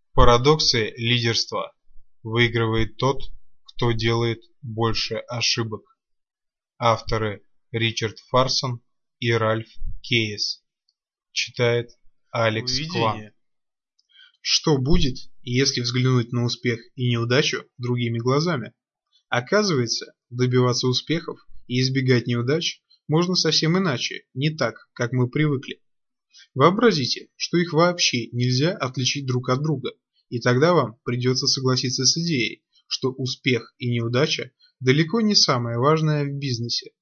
Парадоксы лидерства. Выигрывает тот, кто делает больше ошибок. Авторы Ричард Фарсон и Ральф Кейс. Читает Алекс Кван. Что будет, если взглянуть на успех и неудачу другими глазами? Оказывается, добиваться успехов и избегать неудач можно совсем иначе, не так, как мы привыкли. Вообразите, что их вообще нельзя отличить друг от друга, и тогда вам придется согласиться с идеей, что успех и неудача далеко не самое важное в бизнесе.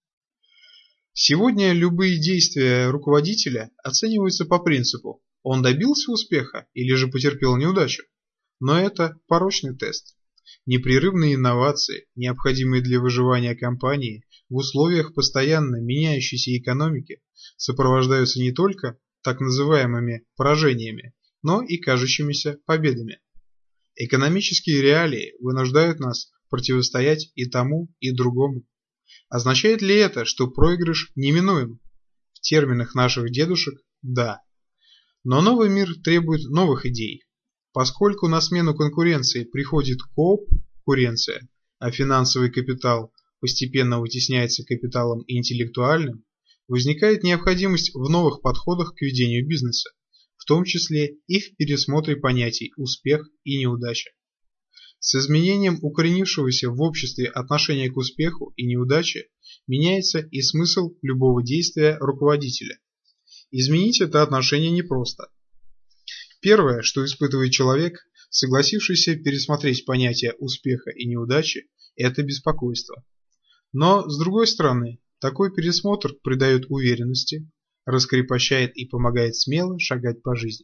Сегодня любые действия руководителя оцениваются по принципу: он добился успеха или же потерпел неудачу. Но это порочный тест. Непрерывные инновации, необходимые для выживания компании в условиях постоянно меняющейся экономики, сопровождаются не только так называемыми поражениями, но и кажущимися победами. Экономические реалии вынуждают нас противостоять и тому, и другому. Означает ли это, что проигрыш неминуем? В терминах наших дедушек – да. Но новый мир требует новых идей. Поскольку на смену конкуренции приходит конкуренция, а финансовый капитал постепенно вытесняется капиталом интеллектуальным, возникает необходимость в новых подходах к ведению бизнеса, в том числе и в пересмотре понятий успех и неудача. С изменением укоренившегося в обществе отношения к успеху и неудаче меняется и смысл любого действия руководителя. Изменить это отношение непросто. Первое, что испытывает человек, согласившийся пересмотреть понятия успеха и неудачи, это беспокойство. Но, с другой стороны, такой пересмотр придает уверенности, раскрепощает и помогает смело шагать по жизни.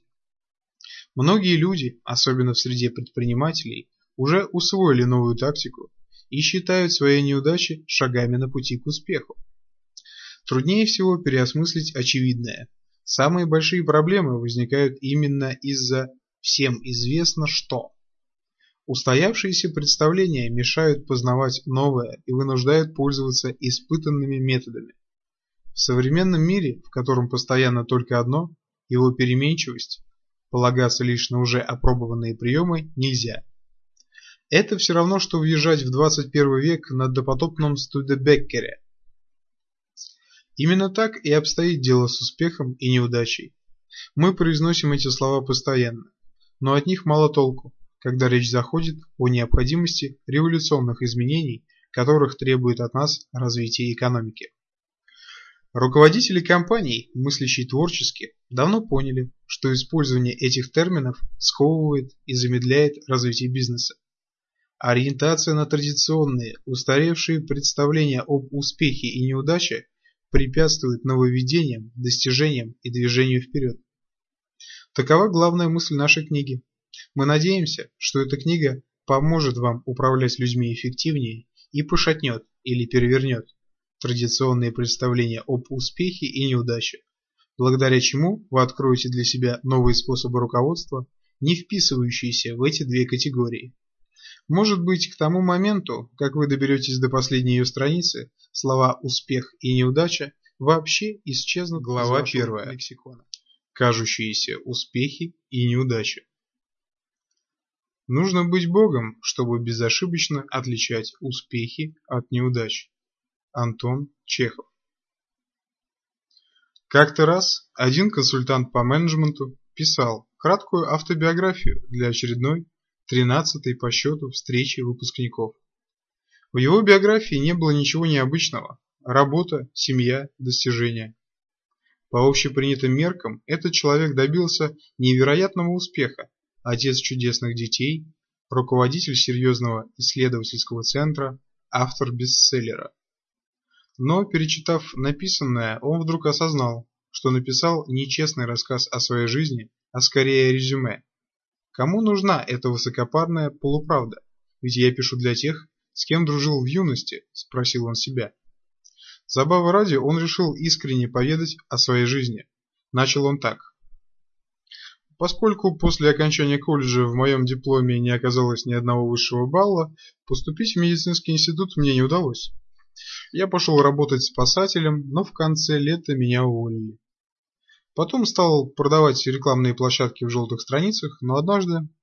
Многие люди, особенно в среде предпринимателей, уже усвоили новую тактику и считают свои неудачи шагами на пути к успеху. Труднее всего переосмыслить очевидное. Самые большие проблемы возникают именно из-за всем известно что. Устоявшиеся представления мешают познавать новое и вынуждают пользоваться испытанными методами. В современном мире, в котором постоянно только одно, его переменчивость, полагаться лишь на уже опробованные приемы нельзя. Это все равно, что въезжать в 21 век на допотопном Студебеккере. Именно так и обстоит дело с успехом и неудачей. Мы произносим эти слова постоянно, но от них мало толку, когда речь заходит о необходимости революционных изменений, которых требует от нас развитие экономики. Руководители компаний, мыслящие творчески, давно поняли, что использование этих терминов сковывает и замедляет развитие бизнеса. Ориентация на традиционные, устаревшие представления об успехе и неудаче препятствует нововведениям, достижениям и движению вперед. Такова главная мысль нашей книги. Мы надеемся, что эта книга поможет вам управлять людьми эффективнее и пошатнет или перевернет традиционные представления об успехе и неудаче, благодаря чему вы откроете для себя новые способы руководства, не вписывающиеся в эти две категории. Может быть, к тому моменту, как вы доберетесь до последней ее страницы, слова «успех» и «неудача» вообще исчезнут. Глава 1. Лексикона. Кажущиеся успехи и неудачи. Нужно быть Богом, чтобы безошибочно отличать успехи от неудач. Антон Чехов. Как-то раз один консультант по менеджменту писал краткую автобиографию для очередной 13-й по счету встречи выпускников. В его биографии не было ничего необычного. Работа, семья, достижения. По общепринятым меркам этот человек добился невероятного успеха. Отец чудесных детей, руководитель серьезного исследовательского центра, автор бестселлера. Но, перечитав написанное, он вдруг осознал, что написал не честный рассказ о своей жизни, а скорее резюме. Кому нужна эта высокопарная полуправда? Ведь я пишу для тех, с кем дружил в юности, спросил он себя. Забавы ради он решил искренне поведать о своей жизни. Начал он так. Поскольку после окончания колледжа в моем дипломе не оказалось ни одного высшего балла, поступить в медицинский институт мне не удалось. Я пошел работать спасателем, но в конце лета меня уволили. Потом стал продавать рекламные площадки в желтых страницах, но однажды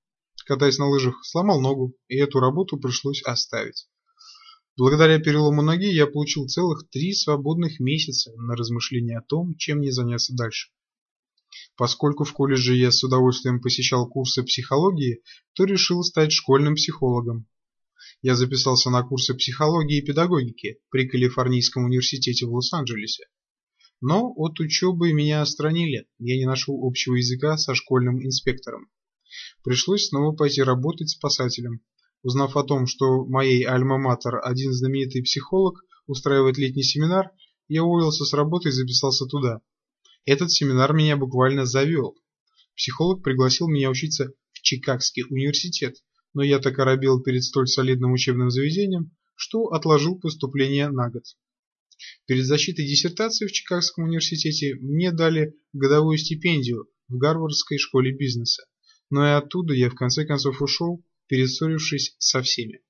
катаясь на лыжах, сломал ногу, и эту работу пришлось оставить. Благодаря перелому ноги я получил целых 3 свободных месяца на размышление о том, чем мне заняться дальше. Поскольку в колледже я с удовольствием посещал курсы психологии, то решил стать школьным психологом. Я записался на курсы психологии и педагогики при Калифорнийском университете в Лос-Анджелесе. Но от учебы меня отстранили, я не нашел общего языка со школьным инспектором. Пришлось снова пойти работать спасателем. Узнав о том, что в моей альма-матер один знаменитый психолог устраивает летний семинар, я уволился с работы и записался туда. Этот семинар меня буквально завел. Психолог пригласил меня учиться в Чикагский университет, но я так оробел перед столь солидным учебным заведением, что отложил поступление на год. Перед защитой диссертации в Чикагском университете мне дали годовую стипендию в Гарвардской школе бизнеса, но и оттуда я в конце концов ушел, перессорившись со всеми.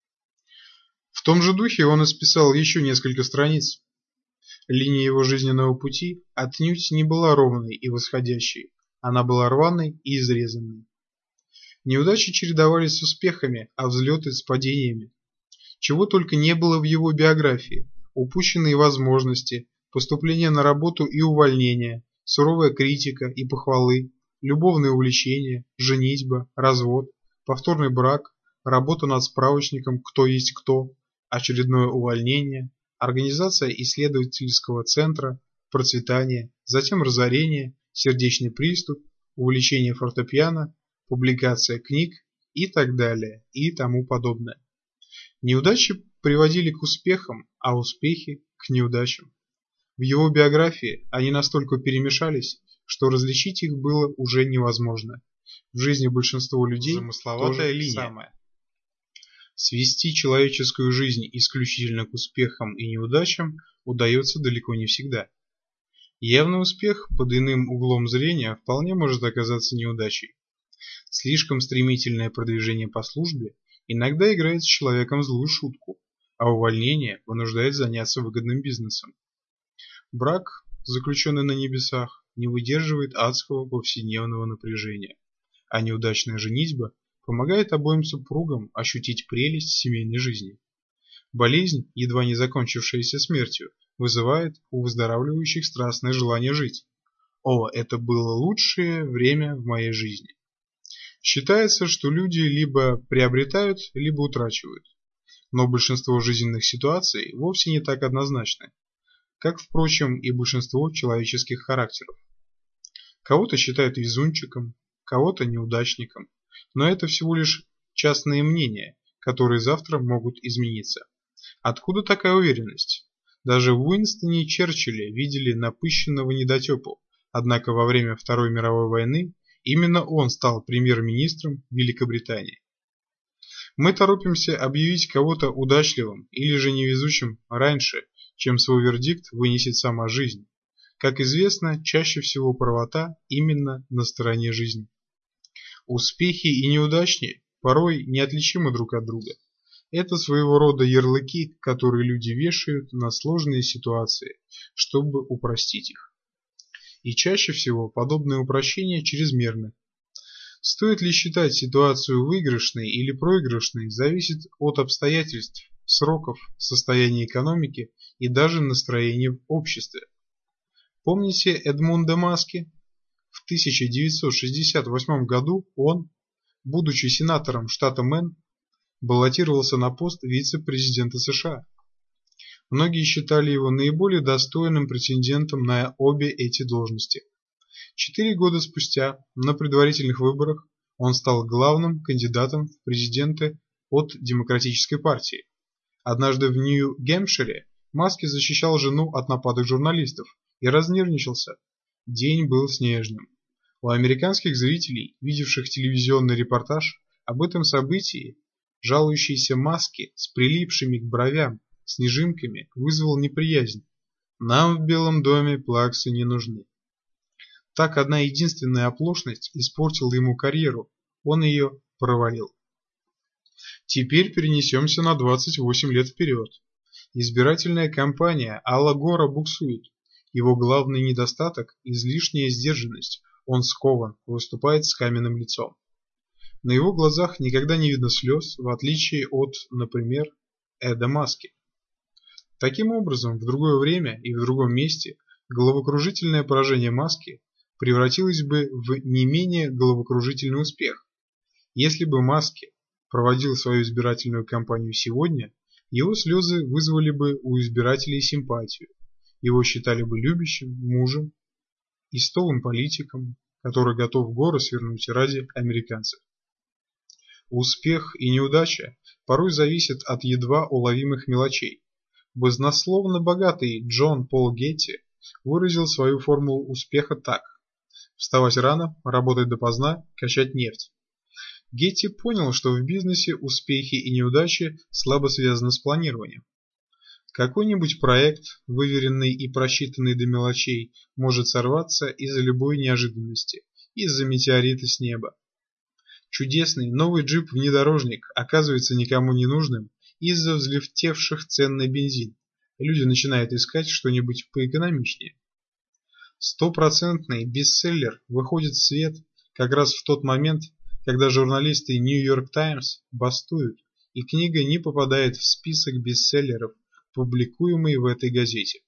В том же духе он исписал еще несколько страниц. Линия его жизненного пути отнюдь не была ровной и восходящей, она была рваной и изрезанной. Неудачи чередовались с успехами, а взлеты с падениями. Чего только не было в его биографии: упущенные возможности, поступление на работу и увольнение, суровая критика и похвалы, любовные увлечения, женитьба, развод, повторный брак, работа над справочником «Кто есть кто», очередное увольнение, организация исследовательского центра, процветание, затем разорение, сердечный приступ, увлечение фортепиано, публикация книг и так далее и тому подобное. Неудачи приводили к успехам, а успехи к неудачам. В его биографии они настолько перемешались, что различить их было уже невозможно. В жизни большинства людей Замысловатая линия. Самое. Свести человеческую жизнь исключительно к успехам и неудачам удается далеко не всегда. Явный успех под иным углом зрения вполне может оказаться неудачей. Слишком стремительное продвижение по службе иногда играет с человеком злую шутку, а увольнение вынуждает заняться выгодным бизнесом. Брак, заключенный на небесах, не выдерживает адского повседневного напряжения, а неудачная женитьба помогает обоим супругам ощутить прелесть семейной жизни. Болезнь, едва не закончившаяся смертью, вызывает у выздоравливающих страстное желание жить. О, это было лучшее время в моей жизни. Считается, что люди либо приобретают, либо утрачивают. Но большинство жизненных ситуаций вовсе не так однозначны, как, впрочем, и большинство человеческих характеров. Кого-то считают везунчиком, кого-то неудачником, но это всего лишь частные мнения, которые завтра могут измениться. Откуда такая уверенность? Даже в Уинстоне Черчилле видели напыщенного недотепу, однако во время Второй мировой войны именно он стал премьер-министром Великобритании. Мы торопимся объявить кого-то удачливым или же невезучим раньше, чем свой вердикт вынесет сама жизнь. Как известно, чаще всего правота именно на стороне жизни. Успехи и неудачи порой неотличимы друг от друга. Это своего рода ярлыки, которые люди вешают на сложные ситуации, чтобы упростить их. И чаще всего подобные упрощения чрезмерны. Стоит ли считать ситуацию выигрышной или проигрышной, зависит от обстоятельств, сроков, состояния экономики и даже настроения в обществе. Помните Эдмунда Маски? В 1968 году он, будучи сенатором штата Мэн, баллотировался на пост вице-президента США. Многие считали его наиболее достойным претендентом на обе эти должности. 4 года спустя, на предварительных выборах, он стал главным кандидатом в президенты от Демократической партии. Однажды в Нью-Гэмпшире Маски защищал жену от нападок журналистов и разнервничался. День был снежным. У американских зрителей, видевших телевизионный репортаж об этом событии, жалующийся Маски с прилипшими к бровям снежинками вызвал неприязнь. Нам в Белом доме плаксы не нужны. Так одна единственная оплошность испортила ему карьеру, он ее провалил. Теперь перенесемся на 28 лет вперед. Избирательная кампания Алла Гора буксует. Его главный недостаток – излишняя сдержанность. Он скован, выступает с каменным лицом. На его глазах никогда не видно слез, в отличие от, например, Эда Маски. Таким образом, в другое время и в другом месте головокружительное поражение Маски превратилось бы в не менее головокружительный успех. Если бы Маски проводил свою избирательную кампанию сегодня, его слезы вызвали бы у избирателей симпатию, его считали бы любящим мужем и столым политиком, который готов горы свернуть ради американцев. Успех и неудача порой зависят от едва уловимых мелочей. Баснословно богатый Джон Пол Гетти выразил свою формулу успеха так: вставать рано, работать допоздна, качать нефть. Гетти понял, что в бизнесе успехи и неудачи слабо связаны с планированием. Какой-нибудь проект, выверенный и просчитанный до мелочей, может сорваться из-за любой неожиданности, из-за метеорита с неба. Чудесный новый джип-внедорожник оказывается никому не нужным из-за взлетевших цен на бензин. Люди начинают искать что-нибудь поэкономичнее. Стопроцентный бестселлер выходит в свет как раз в тот момент, когда журналисты New York Times бастуют, и книга не попадает в список бестселлеров, публикуемый в этой газете.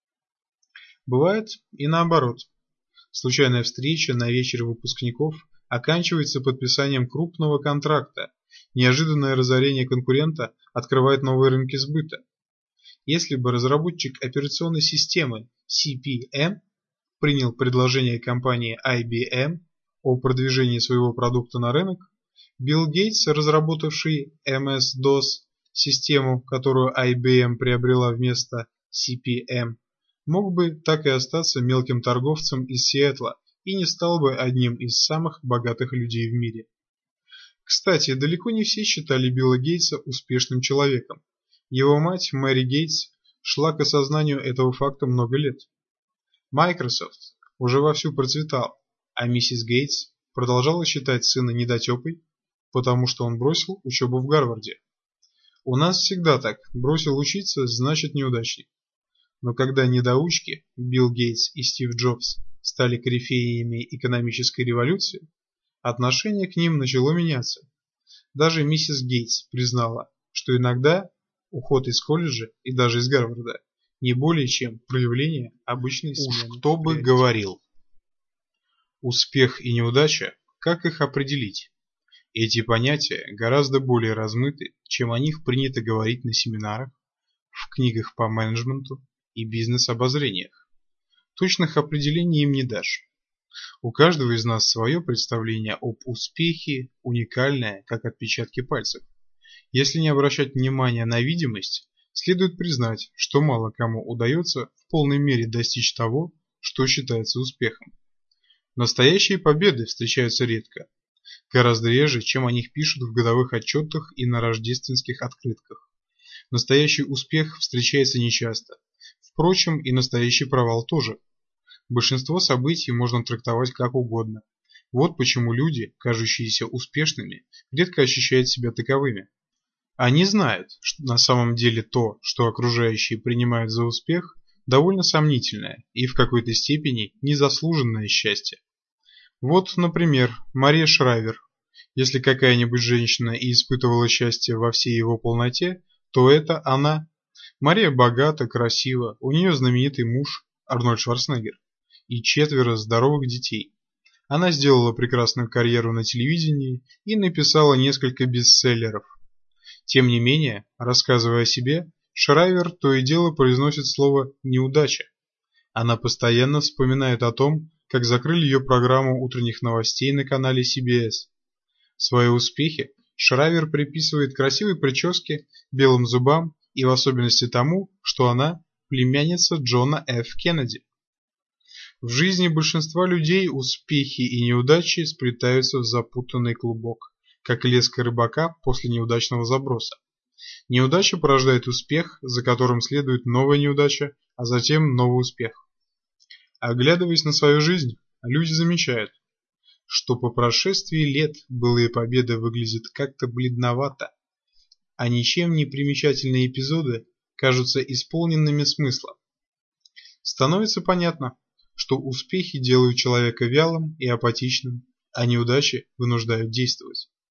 Бывает и наоборот. Случайная встреча на вечере выпускников оканчивается подписанием крупного контракта. Неожиданное разорение конкурента открывает новые рынки сбыта. Если бы разработчик операционной системы CP/M принял предложение компании IBM о продвижении своего продукта на рынок, Билл Гейтс, разработавший MS-DOS, систему, которую IBM приобрела вместо CP/M, мог бы так и остаться мелким торговцем из Сиэтла и не стал бы одним из самых богатых людей в мире. Кстати, далеко не все считали Билла Гейтса успешным человеком. Его мать, Мэри Гейтс, шла к осознанию этого факта много лет. Microsoft уже вовсю процветал, а миссис Гейтс продолжала считать сына недотепой, потому что он бросил учебу в Гарварде. У нас всегда так: бросил учиться, значит неудачник. Но когда недоучки Билл Гейтс и Стив Джобс стали корифеями экономической революции, отношение к ним начало меняться. Даже миссис Гейтс признала, что иногда уход из колледжа и даже из Гарварда не более чем проявление обычной смены. Кто бы говорил? Успех и неудача, как их определить? Эти понятия гораздо более размыты, чем о них принято говорить на семинарах, в книгах по менеджменту и бизнес-обозрениях. Точных определений им не дашь. У каждого из нас свое представление об успехе, уникальное, как отпечатки пальцев. Если не обращать внимания на видимость, следует признать, что мало кому удается в полной мере достичь того, что считается успехом. Настоящие победы встречаются редко, гораздо реже, чем о них пишут в годовых отчетах и на рождественских открытках. Настоящий успех встречается нечасто. Впрочем, и настоящий провал тоже. Большинство событий можно трактовать как угодно. Вот почему люди, кажущиеся успешными, редко ощущают себя таковыми. Они знают, что на самом деле то, что окружающие принимают за успех, довольно сомнительное и в какой-то степени незаслуженное счастье. Вот, например, Мария Шрайвер. Если какая-нибудь женщина и испытывала счастье во всей его полноте, то это она. Мария богата, красива, у нее знаменитый муж Арнольд Шварценеггер и 4 здоровых детей. Она сделала прекрасную карьеру на телевидении и написала несколько бестселлеров. Тем не менее, рассказывая о себе, Шрайвер то и дело произносит слово «неудача». Она постоянно вспоминает о том, как закрыли ее программу утренних новостей на канале CBS. Свои успехи Шрайвер приписывает красивой прическе, белым зубам и в особенности тому, что она племянница Джона Ф. Кеннеди. В жизни большинства людей успехи и неудачи сплетаются в запутанный клубок, как леска рыбака после неудачного заброса. Неудача порождает успех, за которым следует новая неудача, а затем новый успех. Оглядываясь на свою жизнь, люди замечают, что по прошествии лет былые победы выглядят как-то бледновато, а ничем не примечательные эпизоды кажутся исполненными смысла. Становится понятно, что успехи делают человека вялым и апатичным, а неудачи вынуждают действовать.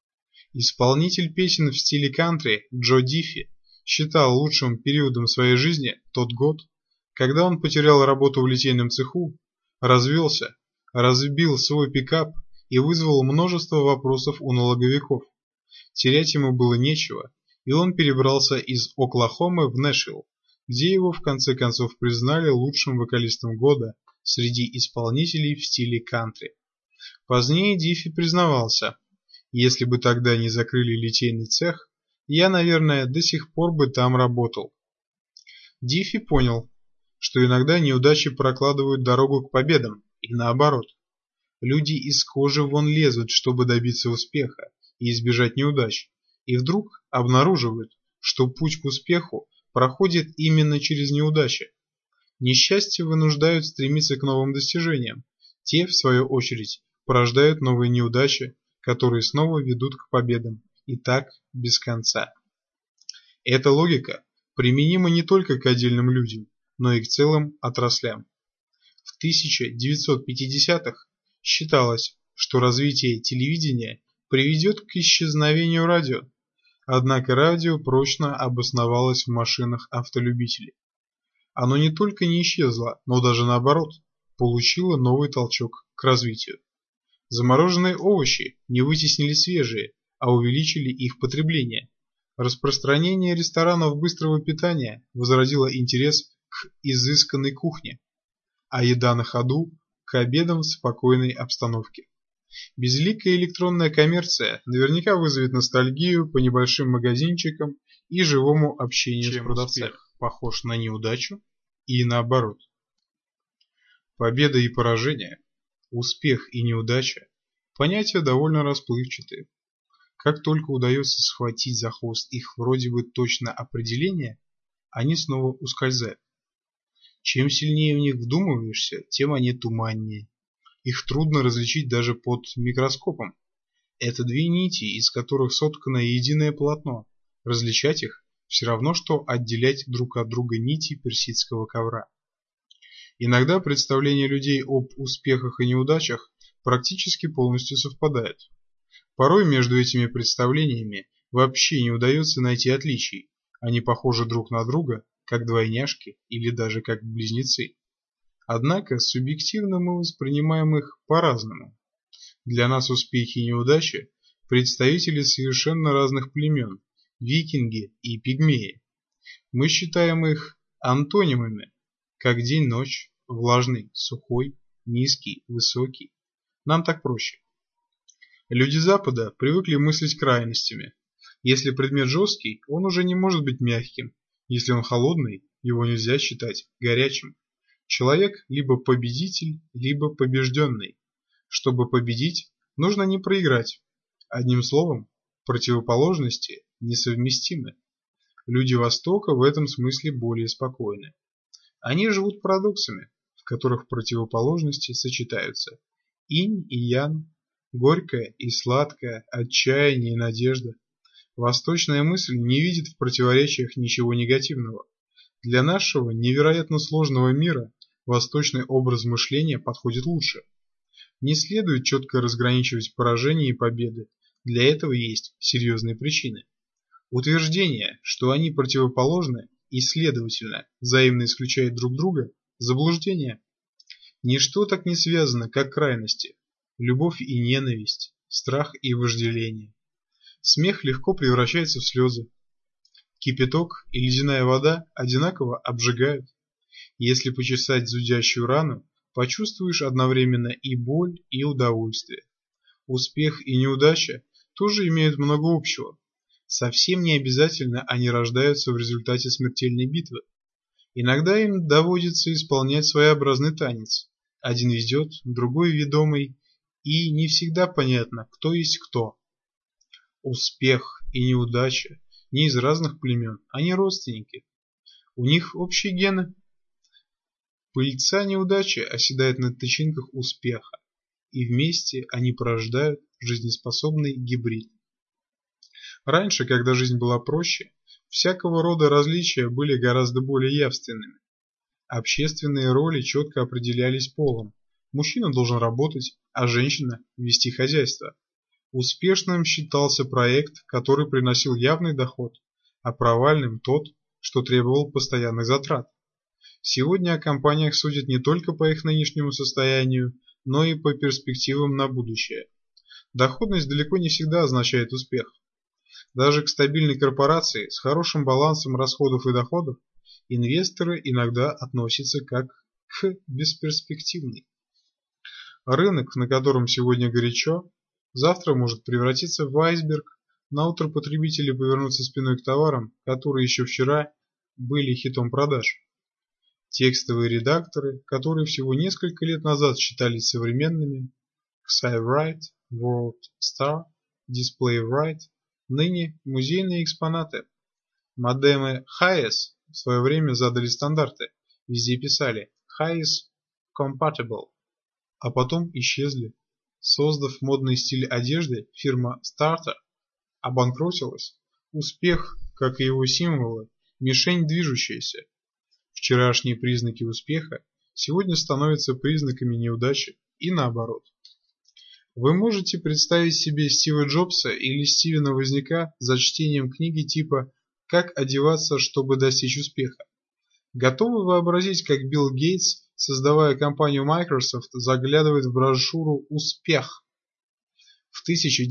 Исполнитель песен в стиле кантри Джо Диффи считал лучшим периодом своей жизни тот год, когда он потерял работу в литейном цеху, развелся, разбил свой пикап и вызвал множество вопросов у налоговиков. Терять ему было нечего, и он перебрался из Оклахомы в Нэшвилл, где его в конце концов признали лучшим вокалистом года среди исполнителей в стиле кантри. Позднее Диффи признавался: «Если бы тогда не закрыли литейный цех, я, наверное, до сих пор бы там работал». Диффи понял, что иногда неудачи прокладывают дорогу к победам, и наоборот. Люди из кожи вон лезут, чтобы добиться успеха и избежать неудач, и вдруг обнаруживают, что путь к успеху проходит именно через неудачи. Несчастья вынуждают стремиться к новым достижениям. Те, в свою очередь, порождают новые неудачи, которые снова ведут к победам, и так без конца. Эта логика применима не только к отдельным людям, но и к целым отраслям. В 1950-х считалось, что развитие телевидения приведет к исчезновению радио, однако радио прочно обосновалось в машинах автолюбителей. Оно не только не исчезло, но даже наоборот, получило новый толчок к развитию. Замороженные овощи не вытеснили свежие, а увеличили их потребление. Распространение ресторанов быстрого питания возродило интерес к изысканной кухне, а еда на ходу – к обедам в спокойной обстановке. Безликая электронная коммерция наверняка вызовет ностальгию по небольшим магазинчикам и живому общению с продавцами. Успех похож на неудачу и наоборот. Победа и поражение, успех и неудача – понятия довольно расплывчатые. Как только удается схватить за хвост их вроде бы точно определение, они снова ускользают. Чем сильнее в них вдумываешься, тем они туманнее. Их трудно различить даже под микроскопом. Это две нити, из которых соткано единое полотно. Различать их все равно, что отделять друг от друга нити персидского ковра. Иногда представления людей об успехах и неудачах практически полностью совпадают. Порой между этими представлениями вообще не удается найти отличий. Они похожи друг на друга, как двойняшки или даже как близнецы. Однако субъективно мы воспринимаем их по-разному. Для нас успехи и неудачи – представители совершенно разных племен – викинги и пигмеи. Мы считаем их антонимами, как день-ночь, влажный, сухой, низкий, высокий. Нам так проще. Люди Запада привыкли мыслить крайностями. Если предмет жесткий, он уже не может быть мягким. Если он холодный, его нельзя считать горячим. Человек либо победитель, либо побежденный. Чтобы победить, нужно не проиграть. Одним словом, противоположности несовместимы. Люди Востока в этом смысле более спокойны. Они живут парадоксами, в которых противоположности сочетаются. Инь и ян, горькое и сладкое, отчаяние и надежда. Восточная мысль не видит в противоречиях ничего негативного. Для нашего невероятно сложного мира восточный образ мышления подходит лучше. Не следует четко разграничивать поражения и победы. Для этого есть серьезные причины. Утверждение, что они противоположны и, следовательно, взаимно исключают друг друга – заблуждение. Ничто так не связано, как крайности. Любовь и ненависть, страх и вожделение. Смех легко превращается в слезы. Кипяток и ледяная вода одинаково обжигают. Если почесать зудящую рану, почувствуешь одновременно и боль, и удовольствие. Успех и неудача тоже имеют много общего. Совсем не обязательно они рождаются в результате смертельной битвы. Иногда им доводится исполнять своеобразный танец. Один ведет, другой ведомый, и не всегда понятно, кто есть кто. Успех и неудача не из разных племен, они родственники. У них общие гены. Пыльца неудачи оседает на тычинках успеха, и вместе они порождают жизнеспособный гибрид. Раньше, когда жизнь была проще, всякого рода различия были гораздо более явственными. Общественные роли четко определялись полом. Мужчина должен работать, а женщина – вести хозяйство. Успешным считался проект, который приносил явный доход, а провальным тот, что требовал постоянных затрат. Сегодня о компаниях судят не только по их нынешнему состоянию, но и по перспективам на будущее. Доходность далеко не всегда означает успех. Даже к стабильной корпорации с хорошим балансом расходов и доходов инвесторы иногда относятся как к бесперспективной. Рынок, на котором сегодня горячо, завтра может превратиться в айсберг, наутро потребители повернутся спиной к товарам, которые еще вчера были хитом продаж. Текстовые редакторы, которые всего несколько лет назад считались современными, XiWrite, WorldStar, DisplayWrite, ныне музейные экспонаты. Модемы HIAS в свое время задали стандарты, везде писали HIAS Compatible, а потом исчезли. Создав модный стиль одежды, фирма Starter обанкротилась. Успех, как и его символы, мишень движущаяся. Вчерашние признаки успеха сегодня становятся признаками неудачи и наоборот. Вы можете представить себе Стива Джобса или Стивена Возняка за чтением книги типа «Как одеваться, чтобы достичь успеха». Готовы вообразить, как Билл Гейтс, создавая компанию Microsoft, заглядывает в брошюру «Успех». В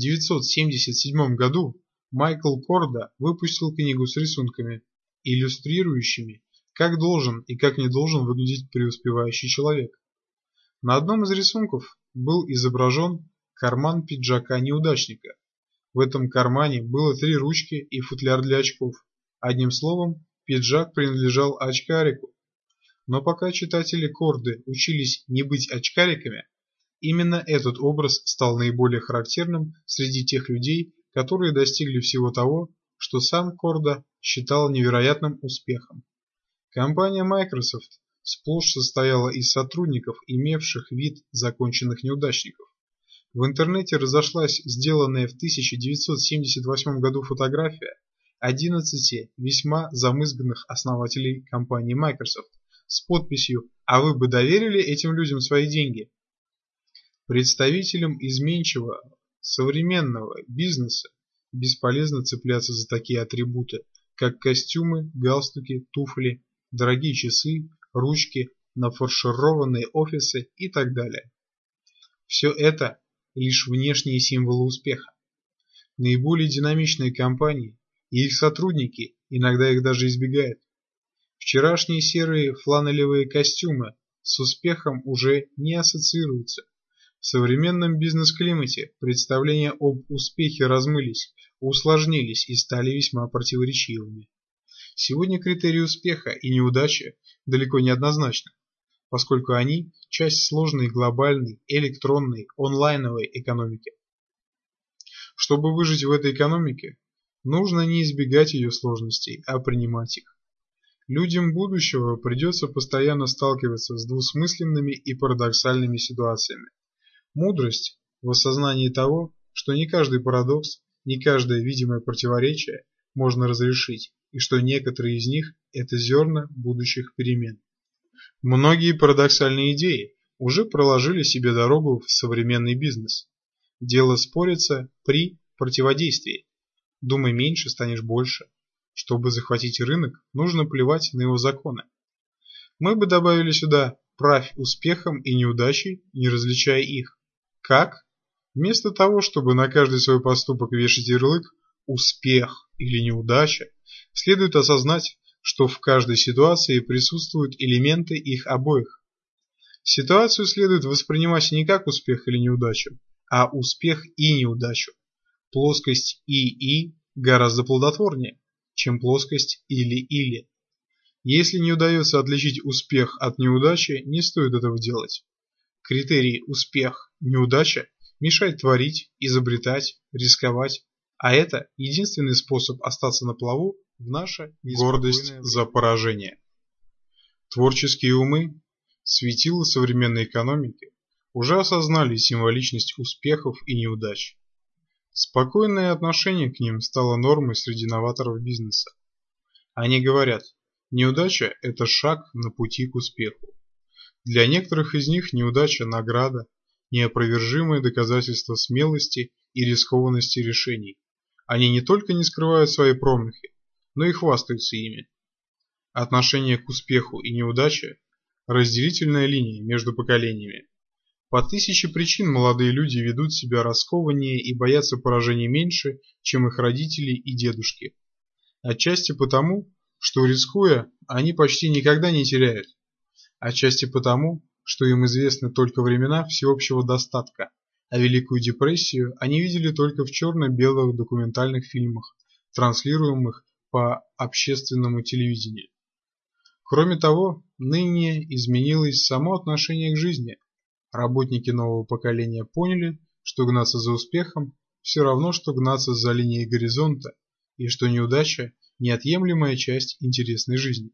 1977 году Майкл Корда выпустил книгу с рисунками, иллюстрирующими, как должен и как не должен выглядеть преуспевающий человек. На одном из рисунков был изображен карман пиджака неудачника. В этом кармане было 3 ручки и футляр для очков. Одним словом, пиджак принадлежал очкарику. Но пока читатели Корды учились не быть очкариками, именно этот образ стал наиболее характерным среди тех людей, которые достигли всего того, что сам Корда считал невероятным успехом. Компания Microsoft сплошь состояла из сотрудников, имевших вид законченных неудачников. В интернете разошлась сделанная в 1978 году фотография 11 весьма замызганных основателей компании Microsoft с подписью «А вы бы доверили этим людям свои деньги?». Представителям изменчивого современного бизнеса бесполезно цепляться за такие атрибуты, как костюмы, галстуки, туфли, дорогие часы, ручки, нафаршированные офисы и так далее. Все это лишь внешние символы успеха. Наиболее динамичные компании и их сотрудники иногда их даже избегают. Вчерашние серые фланелевые костюмы с успехом уже не ассоциируются. В современном бизнес-климате представления об успехе размылись, усложнились и стали весьма противоречивыми. Сегодня критерии успеха и неудачи далеко не однозначны, поскольку они – часть сложной глобальной, электронной, онлайновой экономики. Чтобы выжить в этой экономике, нужно не избегать ее сложностей, а принимать их. Людям будущего придется постоянно сталкиваться с двусмысленными и парадоксальными ситуациями. Мудрость в осознании того, что не каждый парадокс, не каждое видимое противоречие можно разрешить, и что некоторые из них – это зерна будущих перемен. Многие парадоксальные идеи уже проложили себе дорогу в современный бизнес. Дело спорится при противодействии. Думай меньше, станешь больше. Чтобы захватить рынок, нужно плевать на его законы. Мы бы добавили сюда «правь успехом и неудачей, не различая их». Как? Вместо того, чтобы на каждый свой поступок вешать ярлык «успех» или «неудача», следует осознать, что в каждой ситуации присутствуют элементы их обоих. Ситуацию следует воспринимать не как успех или неудачу, а успех и неудачу. Плоскость «и» гораздо плодотворнее, чем плоскость «или». Если не удается отличить успех от неудачи, не стоит этого делать. Критерий успех-неудача мешает творить, изобретать, рисковать, а это единственный способ остаться на плаву в наше гордость за поражение. Творческие умы, светила современной экономики, уже осознали символичность успехов и неудач. Спокойное отношение к ним стало нормой среди новаторов бизнеса. Они говорят, неудача – это шаг на пути к успеху. Для некоторых из них неудача – награда, неопровержимое доказательство смелости и рискованности решений. Они не только не скрывают свои промахи, но и хвастаются ими. Отношение к успеху и неудаче – разделительная линия между поколениями. По тысяче причин молодые люди ведут себя раскованнее и боятся поражений меньше, чем их родители и дедушки. Отчасти потому, что рискуя, они почти никогда не теряют. Отчасти потому, что им известны только времена всеобщего достатка, а Великую депрессию они видели только в черно-белых документальных фильмах, транслируемых по общественному телевидению. Кроме того, ныне изменилось само отношение к жизни. Работники нового поколения поняли, что гнаться за успехом все равно, что гнаться за линией горизонта, и что неудача – неотъемлемая часть интересной жизни.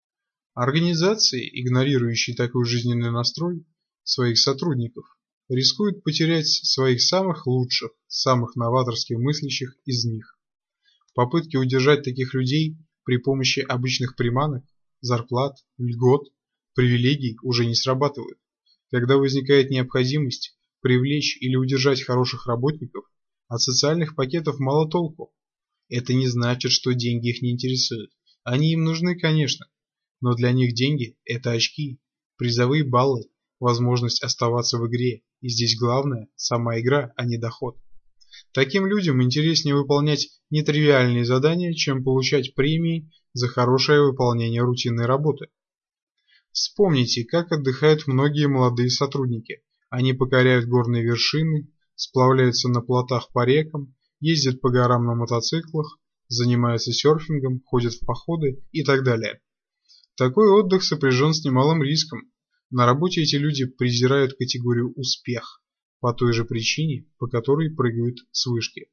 Организации, игнорирующие такой жизненный настрой своих сотрудников, рискуют потерять своих самых лучших, самых новаторских мыслящих из них. Попытки удержать таких людей при помощи обычных приманок, зарплат, льгот, привилегий уже не срабатывают. Когда возникает необходимость привлечь или удержать хороших работников, от социальных пакетов мало толку. Это не значит, что деньги их не интересуют. Они им нужны, конечно. Но для них деньги – это очки, призовые баллы, возможность оставаться в игре. И здесь главное – сама игра, а не доход. Таким людям интереснее выполнять нетривиальные задания, чем получать премии за хорошее выполнение рутинной работы. Вспомните, как отдыхают многие молодые сотрудники. Они покоряют горные вершины, сплавляются на плотах по рекам, ездят по горам на мотоциклах, занимаются серфингом, ходят в походы и так далее. Такой отдых сопряжен с немалым риском. На работе эти люди презирают категорию «успех» по той же причине, по которой прыгают с вышки.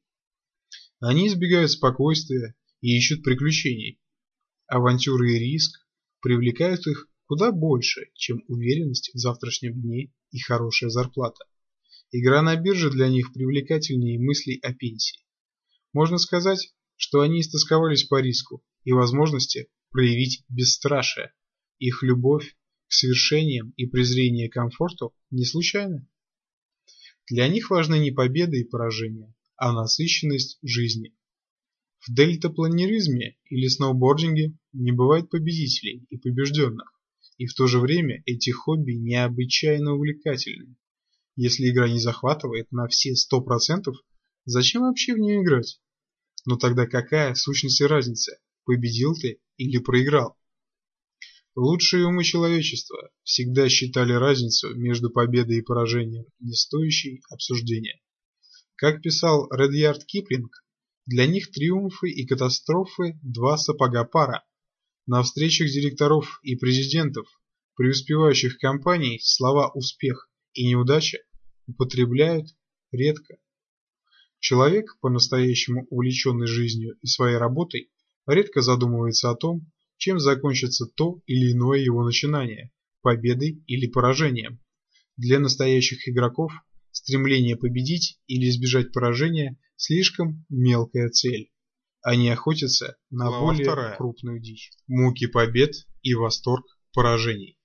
Они избегают спокойствия и ищут приключений. Авантюры и риск привлекают их куда больше, чем уверенность в завтрашнем дне и хорошая зарплата. Игра на бирже для них привлекательнее мыслей о пенсии. Можно сказать, что они истосковались по риску и возможности проявить бесстрашие. Их любовь к свершениям и презрение к комфорту не случайны. Для них важны не победы и поражения, а насыщенность жизни. В дельтапланеризме или сноубординге не бывает победителей и побежденных, и в то же время эти хобби необычайно увлекательны. Если игра не захватывает на все 100%, зачем вообще в нее играть? Но тогда какая в сущности разница, победил ты или проиграл? Лучшие умы человечества всегда считали разницу между победой и поражением не стоящей обсуждения. Как писал Редьярд Киплинг, для них триумфы и катастрофы – два сапога пара. На встречах директоров и президентов преуспевающих компаний слова «успех» и «неудача» употребляют редко. Человек, по-настоящему увлеченный жизнью и своей работой, редко задумывается о том, чем закончится то или иное его начинание – победой или поражением. Для настоящих игроков стремление победить или избежать поражения – слишком мелкая цель. Они охотятся на более крупную дичь – муки побед и восторг поражений.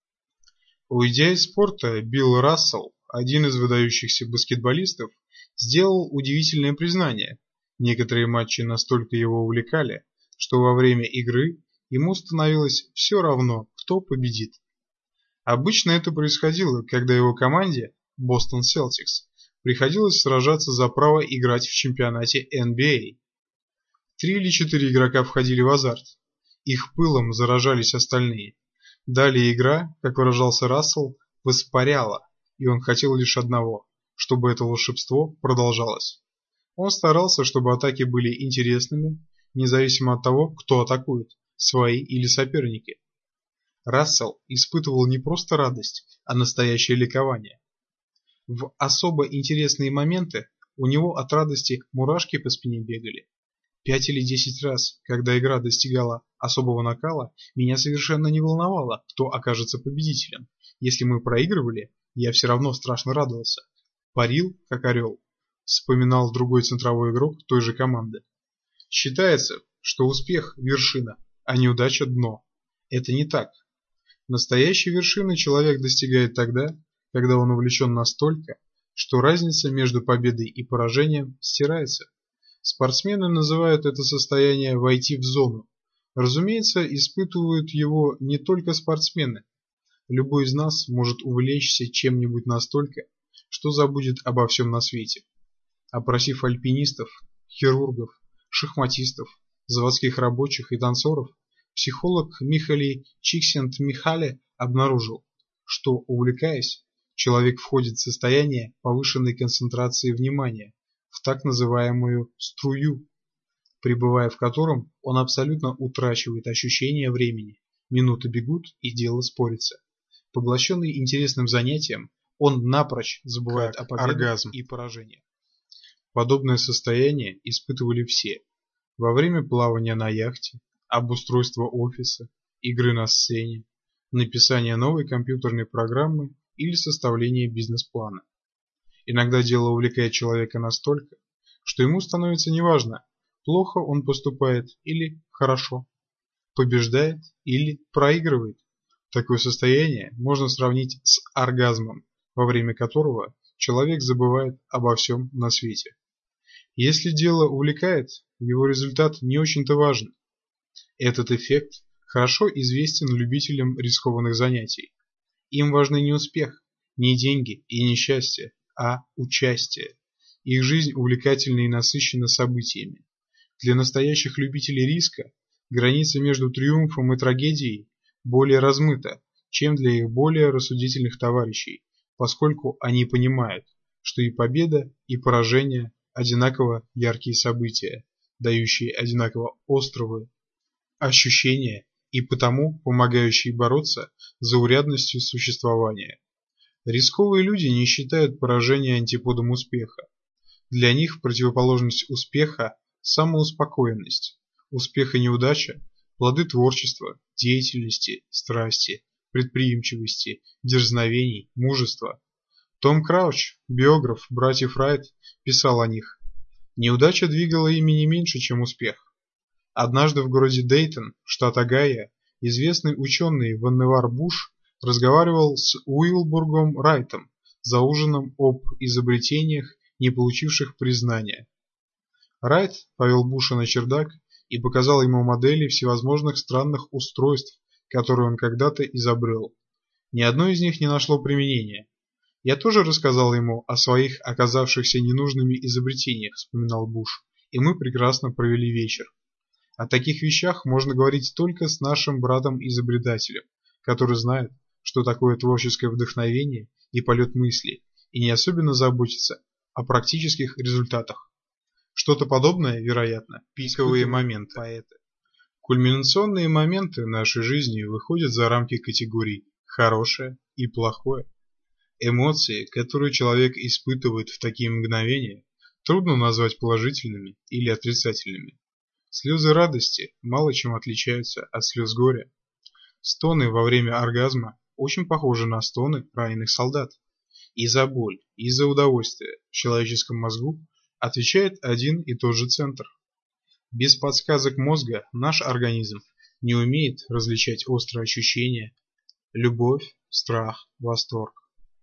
Уйдя из спорта, Билл Рассел, один из выдающихся баскетболистов, сделал удивительное признание. Некоторые матчи настолько его увлекали, что во время игры ему становилось все равно, кто победит. Обычно это происходило, когда его команде, Бостон Селтикс, приходилось сражаться за право играть в чемпионате NBA. 3 или 4 игрока входили в азарт. Их пылом заражались остальные. Далее игра, как выражался Рассел, воспаряла, и он хотел лишь одного – чтобы это волшебство продолжалось. Он старался, чтобы атаки были интересными, независимо от того, кто атакует – свои или соперники. Рассел испытывал не просто радость, а настоящее ликование. В особо интересные моменты у него от радости мурашки по спине бегали. 5 или 10 раз, когда игра достигала особого накала, меня совершенно не волновало, кто окажется победителем. Если мы проигрывали, я все равно страшно радовался. Парил, как орел, вспоминал другой центровой игрок той же команды. Считается, что успех – вершина, а неудача – дно. Это не так. Настоящей вершины человек достигает тогда, когда он увлечен настолько, что разница между победой и поражением стирается. Спортсмены называют это состояние «войти в зону». Разумеется, испытывают его не только спортсмены. Любой из нас может увлечься чем-нибудь настолько, что забудет обо всем на свете. Опросив альпинистов, хирургов, шахматистов, заводских рабочих и танцоров, психолог Михали Чиксент-Михале обнаружил, что, увлекаясь, человек входит в состояние повышенной концентрации внимания, в так называемую струю, пребывая в котором он абсолютно утрачивает ощущение времени, минуты бегут и дело спорится. Поглощенный интересным занятием, он напрочь забывает о победах и поражениях. Подобное состояние испытывали все во время плавания на яхте, обустройства офиса, игры на сцене, написания новой компьютерной программы или составления бизнес-плана. Иногда дело увлекает человека настолько, что ему становится неважно, плохо он поступает или хорошо, побеждает или проигрывает. Такое состояние можно сравнить с оргазмом, во время которого человек забывает обо всем на свете. Если дело увлекает, его результат не очень-то важен. Этот эффект хорошо известен любителям рискованных занятий. Им важны не успех, не деньги и не счастье, а участие. Их жизнь увлекательна и насыщена событиями. Для настоящих любителей риска граница между триумфом и трагедией более размыта, чем для их более рассудительных товарищей, поскольку они понимают, что и победа, и поражение одинаково яркие события, дающие одинаково острые ощущения и потому помогающие бороться за урядностью существования. Рисковые люди не считают поражение антиподом успеха. Для них противоположность успеха – самоуспокоенность. Успех и неудача – плоды творчества, деятельности, страсти, предприимчивости, дерзновений, мужества. Том Крауч, биограф братьев Райт, писал о них: «Неудача двигала ими не меньше, чем успех». Однажды в городе Дейтон, штат Огайо, известный ученый Ванневар Буш разговаривал с Уилбургом Райтом за ужином об изобретениях, не получивших признания. Райт повел Буша на чердак и показал ему модели всевозможных странных устройств, которые он когда-то изобрел. Ни одно из них не нашло применения. «Я тоже рассказал ему о своих оказавшихся ненужными изобретениях», — вспоминал Буш, «и мы прекрасно провели вечер. О таких вещах можно говорить только с нашим братом-изобретателем, который знает, что такое творческое вдохновение и полет мысли, и не особенно заботится о практических результатах». Что-то подобное, вероятно, пиковые моменты поэта. Кульминационные моменты нашей жизни выходят за рамки категорий «хорошее» и «плохое». Эмоции, которые человек испытывает в такие мгновения, трудно назвать положительными или отрицательными. Слезы радости мало чем отличаются от слез горя. Стоны во время оргазма очень похожи на стоны раненых солдат. И за боль, и за удовольствие в человеческом мозгу отвечает один и тот же центр. Без подсказок мозга наш организм не умеет различать острые ощущения: любовь, страх, восторг.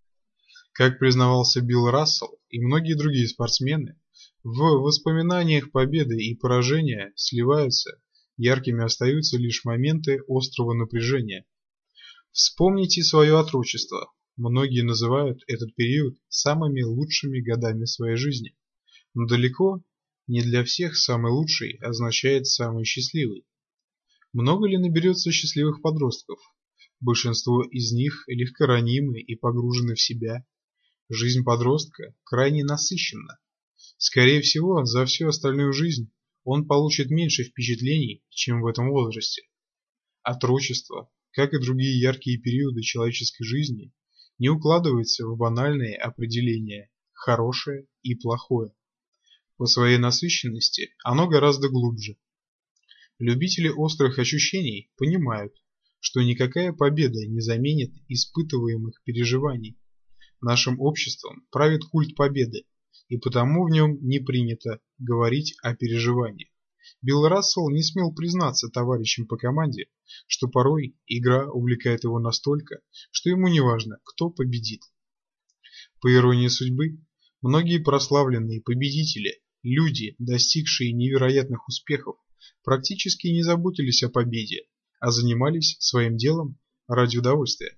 Как признавался Билл Рассел и многие другие спортсмены, в воспоминаниях победы и поражения сливаются, яркими остаются лишь моменты острого напряжения. Вспомните свое отрочество. Многие называют этот период самыми лучшими годами своей жизни. Но далеко не для всех самый лучший означает самый счастливый. Много ли наберется счастливых подростков? Большинство из них легкоранимы и погружены в себя. Жизнь подростка крайне насыщенна. Скорее всего, за всю остальную жизнь он получит меньше впечатлений, чем в этом возрасте. Отрочество, как и другие яркие периоды человеческой жизни, не укладывается в банальные определения «хорошее» и «плохое». По своей насыщенности оно гораздо глубже. Любители острых ощущений понимают, что никакая победа не заменит испытываемых переживаний. Нашим обществом правит культ победы, и потому в нем не принято говорить о переживаниях. Билл Рассел не смел признаться товарищам по команде, что порой игра увлекает его настолько, что ему не важно, кто победит. По иронии судьбы, Многие прославленные победители, люди, достигшие невероятных успехов, практически не заботились о победе, а занимались своим делом ради удовольствия.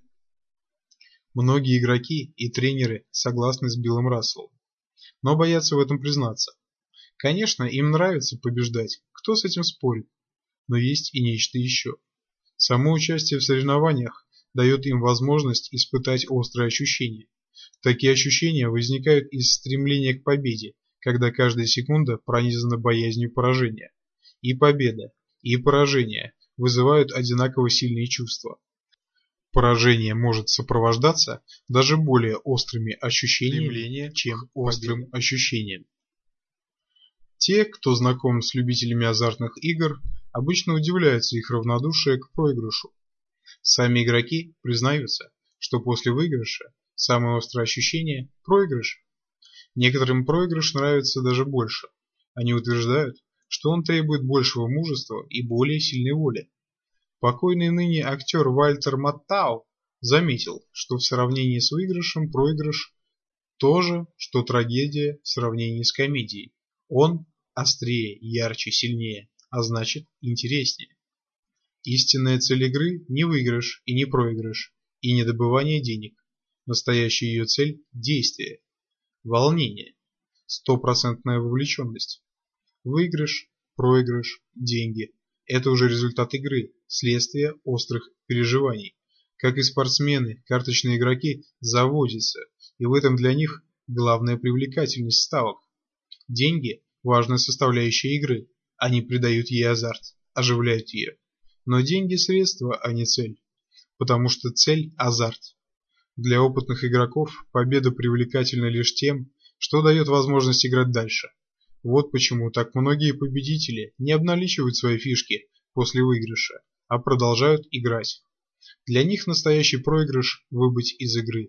Многие игроки и тренеры согласны с Биллом Расселом, но боятся в этом признаться. Конечно, им нравится побеждать, кто с этим спорит, но есть и нечто еще. Само участие в соревнованиях дает им возможность испытать острые ощущения. Такие ощущения возникают из стремления к победе, когда каждая секунда пронизана боязнью поражения. И победа, и поражение вызывают одинаково сильные чувства. Поражение может сопровождаться даже более острыми ощущениями, чем острым ощущением. Те, кто знаком с любителями азартных игр, обычно удивляются их равнодушию к проигрышу. Сами игроки признаются, что после выигрыша самое острое ощущение – проигрыш. Некоторым проигрыш нравится даже больше. Они утверждают, что он требует большего мужества и более сильной воли. Покойный ныне актер Вальтер Маттау заметил, что в сравнении с выигрышем проигрыш – то же, что трагедия в сравнении с комедией. Он острее, ярче, сильнее, а значит интереснее. Истинная цель игры – не выигрыш и не проигрыш, и не добывание денег. Настоящая ее цель – действие, волнение, стопроцентная вовлеченность. Выигрыш, проигрыш, деньги – это уже результат игры, следствие острых переживаний. Как и спортсмены, карточные игроки заводятся, и в этом для них главная привлекательность ставок. Деньги – важная составляющая игры, они придают ей азарт, оживляют ее. Но деньги – средство, а не цель, потому что цель – азарт. Для опытных игроков победа привлекательна лишь тем, что дает возможность играть дальше. Вот почему так многие победители не обналичивают свои фишки после выигрыша, а продолжают играть. Для них настоящий проигрыш – выбыть из игры.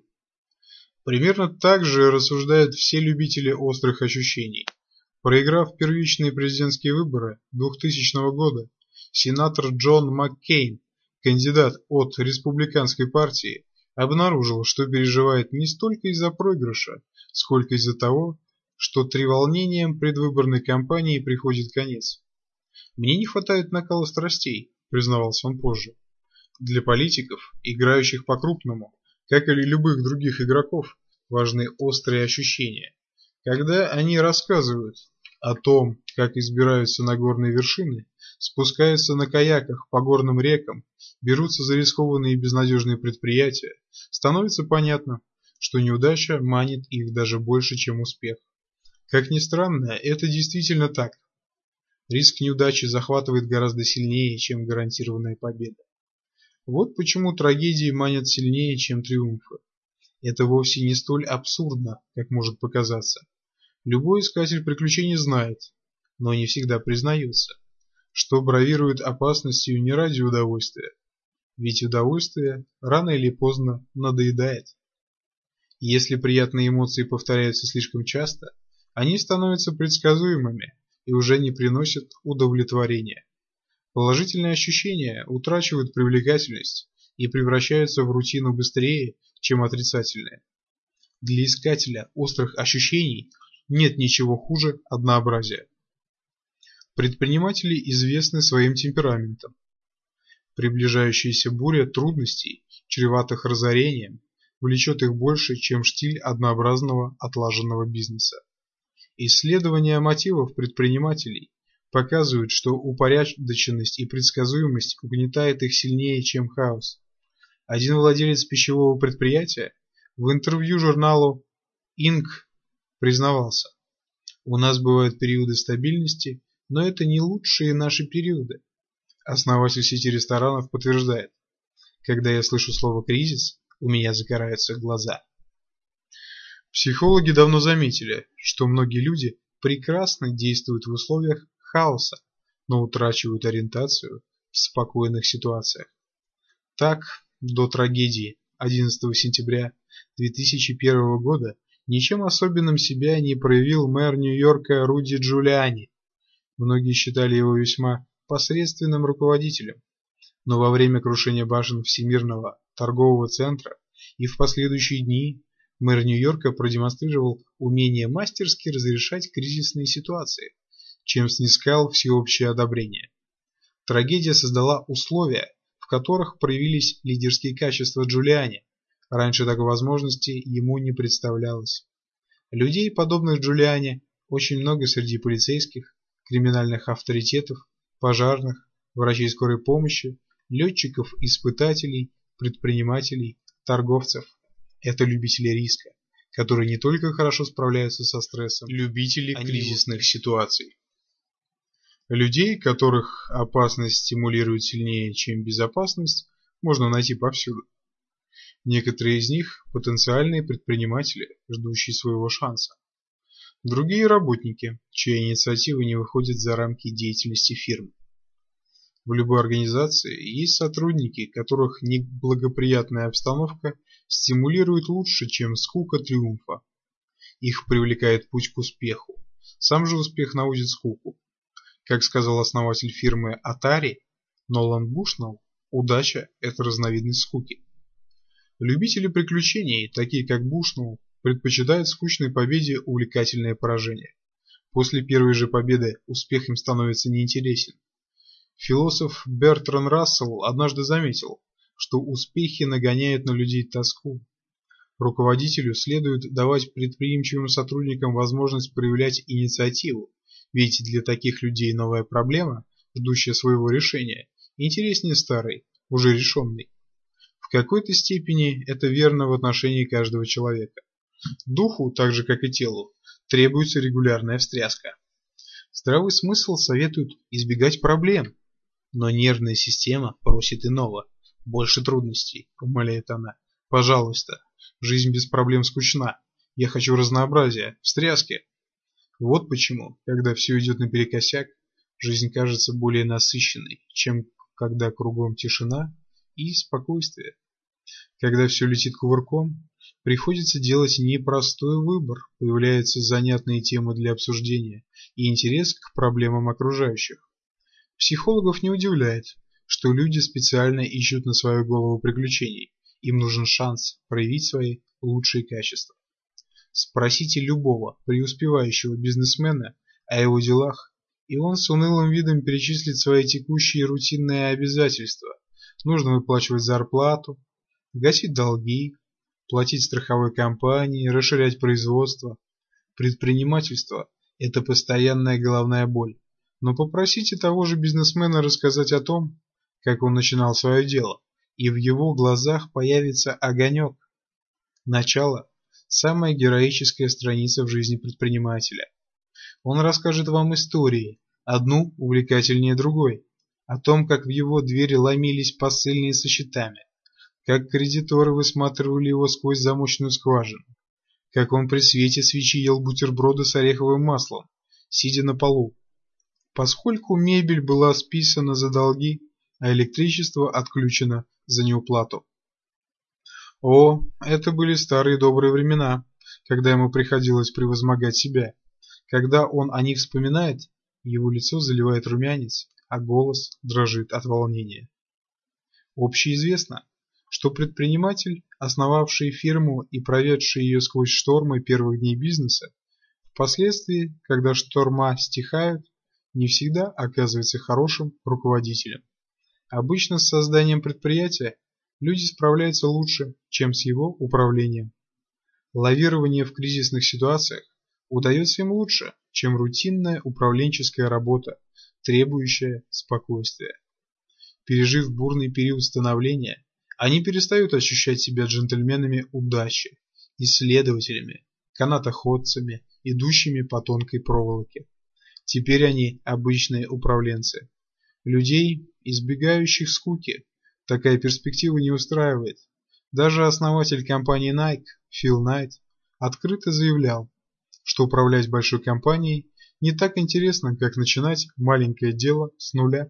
Примерно так же рассуждают все любители острых ощущений. Проиграв первичные президентские выборы 2000 года, сенатор Джон Маккейн, кандидат от республиканской партии, обнаружил, что переживает не столько из-за проигрыша, сколько из-за того, что треволнениям предвыборной кампании приходит конец. «Мне не хватает накала страстей», — признавался он позже. Для политиков, играющих по-крупному, как и любых других игроков, важны острые ощущения. Когда они рассказывают о том, как избираются на горные вершины, спускаются на каяках по горным рекам, берутся за рискованные и безнадежные предприятия, становится понятно, что неудача манит их даже больше, чем успех. Как ни странно, это действительно так. Риск неудачи захватывает гораздо сильнее, чем гарантированная победа. Вот почему трагедии манят сильнее, чем триумфы. Это вовсе не столь абсурдно, как может показаться. Любой искатель приключений знает, но не всегда признается, что бравирует опасностью не ради удовольствия. Ведь удовольствие рано или поздно надоедает. Если приятные эмоции повторяются слишком часто, они становятся предсказуемыми и уже не приносят удовлетворения. Положительные ощущения утрачивают привлекательность и превращаются в рутину быстрее, чем отрицательные. Для искателя острых ощущений нет ничего хуже однообразия. Предприниматели известны своим темпераментом. Приближающаяся буря трудностей, чреватых разорением, влечет их больше, чем штиль однообразного отлаженного бизнеса. Исследования мотивов предпринимателей показывают, что упорядоченность и предсказуемость угнетает их сильнее, чем хаос. Один владелец пищевого предприятия в интервью журналу Inc. признавался: «У нас бывают периоды стабильности, но это не лучшие наши периоды». Основатель сети ресторанов подтверждает: «Когда я слышу слово «кризис», у меня загораются глаза». Психологи давно заметили, что многие люди прекрасно действуют в условиях хаоса, но утрачивают ориентацию в спокойных ситуациях. Так, до трагедии 11 сентября 2001 года ничем особенным себя не проявил мэр Нью-Йорка Руди Джулиани. Многие считали его весьма посредственным руководителем, но во время крушения башен Всемирного торгового центра и в последующие дни Мэр Нью-Йорка продемонстрировал умение мастерски разрешать кризисные ситуации, чем снискал всеобщее одобрение. Трагедия создала условия, в которых проявились лидерские качества Джулиани. Раньше такой возможности ему не представлялось. Людей, подобных Джулиани, очень много среди полицейских, криминальных авторитетов, пожарных, врачей скорой помощи, летчиков, испытателей, предпринимателей, торговцев. Это любители риска, которые не только хорошо справляются со стрессом, любители кризисных ситуаций. Людей, которых опасность стимулирует сильнее, чем безопасность, можно найти повсюду. Некоторые из них – потенциальные предприниматели, ждущие своего шанса. Другие – работники, чья инициатива не выходит за рамки деятельности фирмы. В любой организации есть сотрудники, которых неблагоприятная обстановка стимулирует лучше, чем скука триумфа. Их привлекает путь к успеху. Сам же успех наводит скуку. Как сказал основатель фирмы Atari Нолан Бушнелл, удача – это разновидность скуки. Любители приключений, такие как Бушнелл, предпочитают скучной победе увлекательное поражение. После первой же победы успех им становится неинтересен. Философ Бертранд Рассел однажды заметил, что успехи нагоняют на людей тоску. Руководителю следует давать предприимчивым сотрудникам возможность проявлять инициативу, ведь для таких людей новая проблема, ждущая своего решения, интереснее старой, уже решенной. В какой-то степени это верно в отношении каждого человека. Духу, так же как и телу, требуется регулярная встряска. Здравый смысл советует избегать проблем, но нервная система просит иного, больше трудностей, умоляет она. Пожалуйста, жизнь без проблем скучна, я хочу разнообразия, встряски. Вот почему, когда все идет наперекосяк, жизнь кажется более насыщенной, чем когда кругом тишина и спокойствие. Когда все летит кувырком, приходится делать непростой выбор, появляются занятные темы для обсуждения и интерес к проблемам окружающих. Психологов не удивляет, что люди специально ищут на свою голову приключений, им нужен шанс проявить свои лучшие качества. Спросите любого преуспевающего бизнесмена о его делах, и он с унылым видом перечислит свои текущие рутинные обязательства. Нужно выплачивать зарплату, гасить долги, платить страховой компании, расширять производство. Предпринимательство – это постоянная головная боль. Но попросите того же бизнесмена рассказать о том, как он начинал свое дело, и в его глазах появится огонек. Начало – самая героическая страница в жизни предпринимателя. Он расскажет вам истории, одну увлекательнее другой, о том, как в его двери ломились посыльные со счетами, как кредиторы высматривали его сквозь замочную скважину, как он при свете свечи ел бутерброды с ореховым маслом, сидя на полу. Поскольку мебель была списана за долги, а электричество отключено за неуплату. О, это были старые добрые времена, когда ему приходилось превозмогать себя. Когда он о них вспоминает, его лицо заливает румянец, а голос дрожит от волнения. Общеизвестно, что предприниматель, основавший фирму и проведший ее сквозь штормы первых дней бизнеса, впоследствии, когда шторма стихают, не всегда оказывается хорошим руководителем. Обычно с созданием предприятия люди справляются лучше, чем с его управлением. Лавирование в кризисных ситуациях удается им лучше, чем рутинная управленческая работа, требующая спокойствия. Пережив бурный период становления, они перестают ощущать себя джентльменами удачи, исследователями, канатоходцами, идущими по тонкой проволоке. Теперь они обычные управленцы. Людей, избегающих скуки, такая перспектива не устраивает. Даже основатель компании Nike, Фил Найт, открыто заявлял, что управлять большой компанией не так интересно, как начинать маленькое дело с нуля.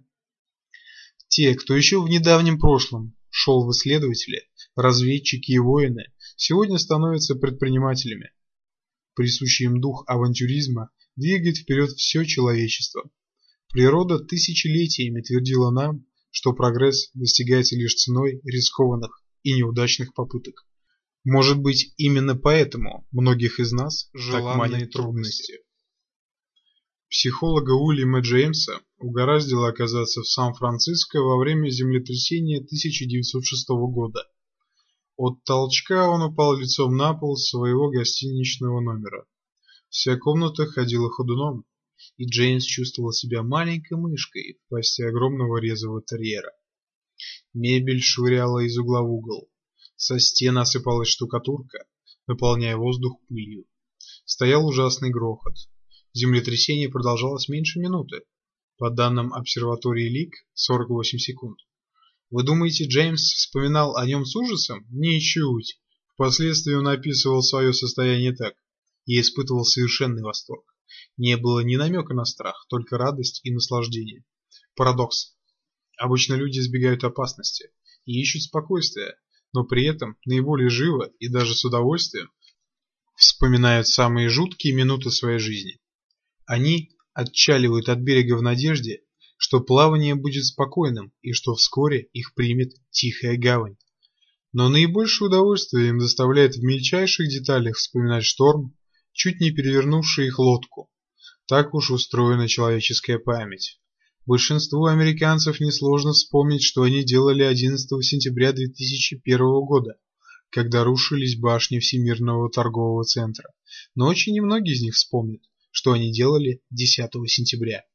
Те, кто еще в недавнем прошлом шел в исследователи, разведчики и воины, сегодня становятся предпринимателями. Присущий им дух авантюризма двигает вперед все человечество. Природа тысячелетиями твердила нам, что прогресс достигается лишь ценой рискованных и неудачных попыток. Может быть, именно поэтому многих из нас так манят трудности. Психолога Уильяма Джеймса угораздило оказаться в Сан-Франциско во время землетрясения 1906 года. От толчка он упал лицом на пол своего гостиничного номера. Вся комната ходила ходуном, и Джеймс чувствовал себя маленькой мышкой в пасти огромного резвого терьера. Мебель швыряла из угла в угол. Со стен осыпалась штукатурка, наполняя воздух пылью. Стоял ужасный грохот. Землетрясение продолжалось меньше минуты. По данным обсерватории Лик, 48 секунд. Вы думаете, Джеймс вспоминал о нем с ужасом? Ничуть. Впоследствии он описывал свое состояние так. Я испытывал совершенный восторг. Не было ни намека на страх, только радость и наслаждение. Парадокс. Обычно люди избегают опасности и ищут спокойствия, но при этом наиболее живо и даже с удовольствием вспоминают самые жуткие минуты своей жизни. Они отчаливают от берега в надежде, что плавание будет спокойным и что вскоре их примет тихая гавань. Но наибольшее удовольствие им доставляет в мельчайших деталях вспоминать шторм, чуть не перевернувший их лодку. Так уж устроена человеческая память. Большинству американцев несложно вспомнить, что они делали 11 сентября 2001 года, когда рушились башни Всемирного торгового центра. Но очень немногие из них вспомнят, что они делали 10 сентября.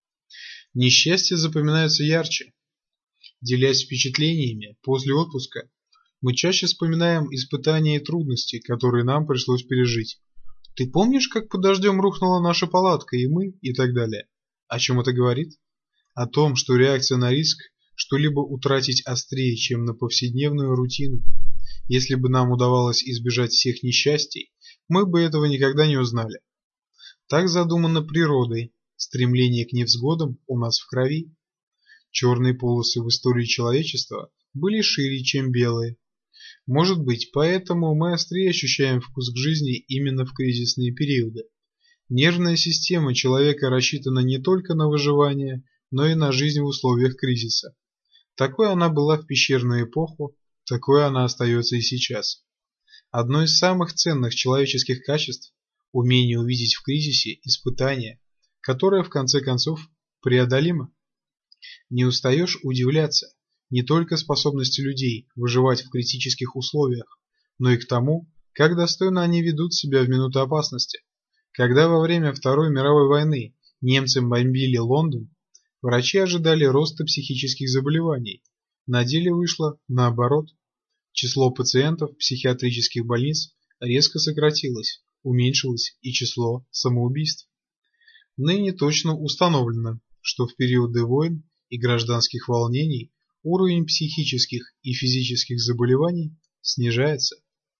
Несчастья запоминаются ярче. Делясь впечатлениями после отпуска, мы чаще вспоминаем испытания и трудности, которые нам пришлось пережить. Ты помнишь, как под дождем рухнула наша палатка, и мы, и так далее? О чем это говорит? О том, что реакция на риск что-либо утратить острее, чем на повседневную рутину. Если бы нам удавалось избежать всех несчастий, мы бы этого никогда не узнали. Так задумано природой, стремление к невзгодам у нас в крови. Черные полосы в истории человечества были шире, чем белые. Может быть, поэтому мы острее ощущаем вкус к жизни именно в кризисные периоды. Нервная система человека рассчитана не только на выживание, но и на жизнь в условиях кризиса. Такой она была в пещерную эпоху, такой она остается и сейчас. Одно из самых ценных человеческих качеств – умение увидеть в кризисе испытание, которое в конце концов преодолимо. Не устаешь удивляться не только способности людей выживать в критических условиях, но и к тому, как достойно они ведут себя в минуты опасности. Когда во время Второй мировой войны немцы бомбили Лондон, врачи ожидали роста психических заболеваний. На деле вышло наоборот. Число пациентов психиатрических больниц резко сократилось, уменьшилось и число самоубийств. Ныне точно установлено, что в периоды войн и гражданских волнений уровень психических и физических заболеваний снижается.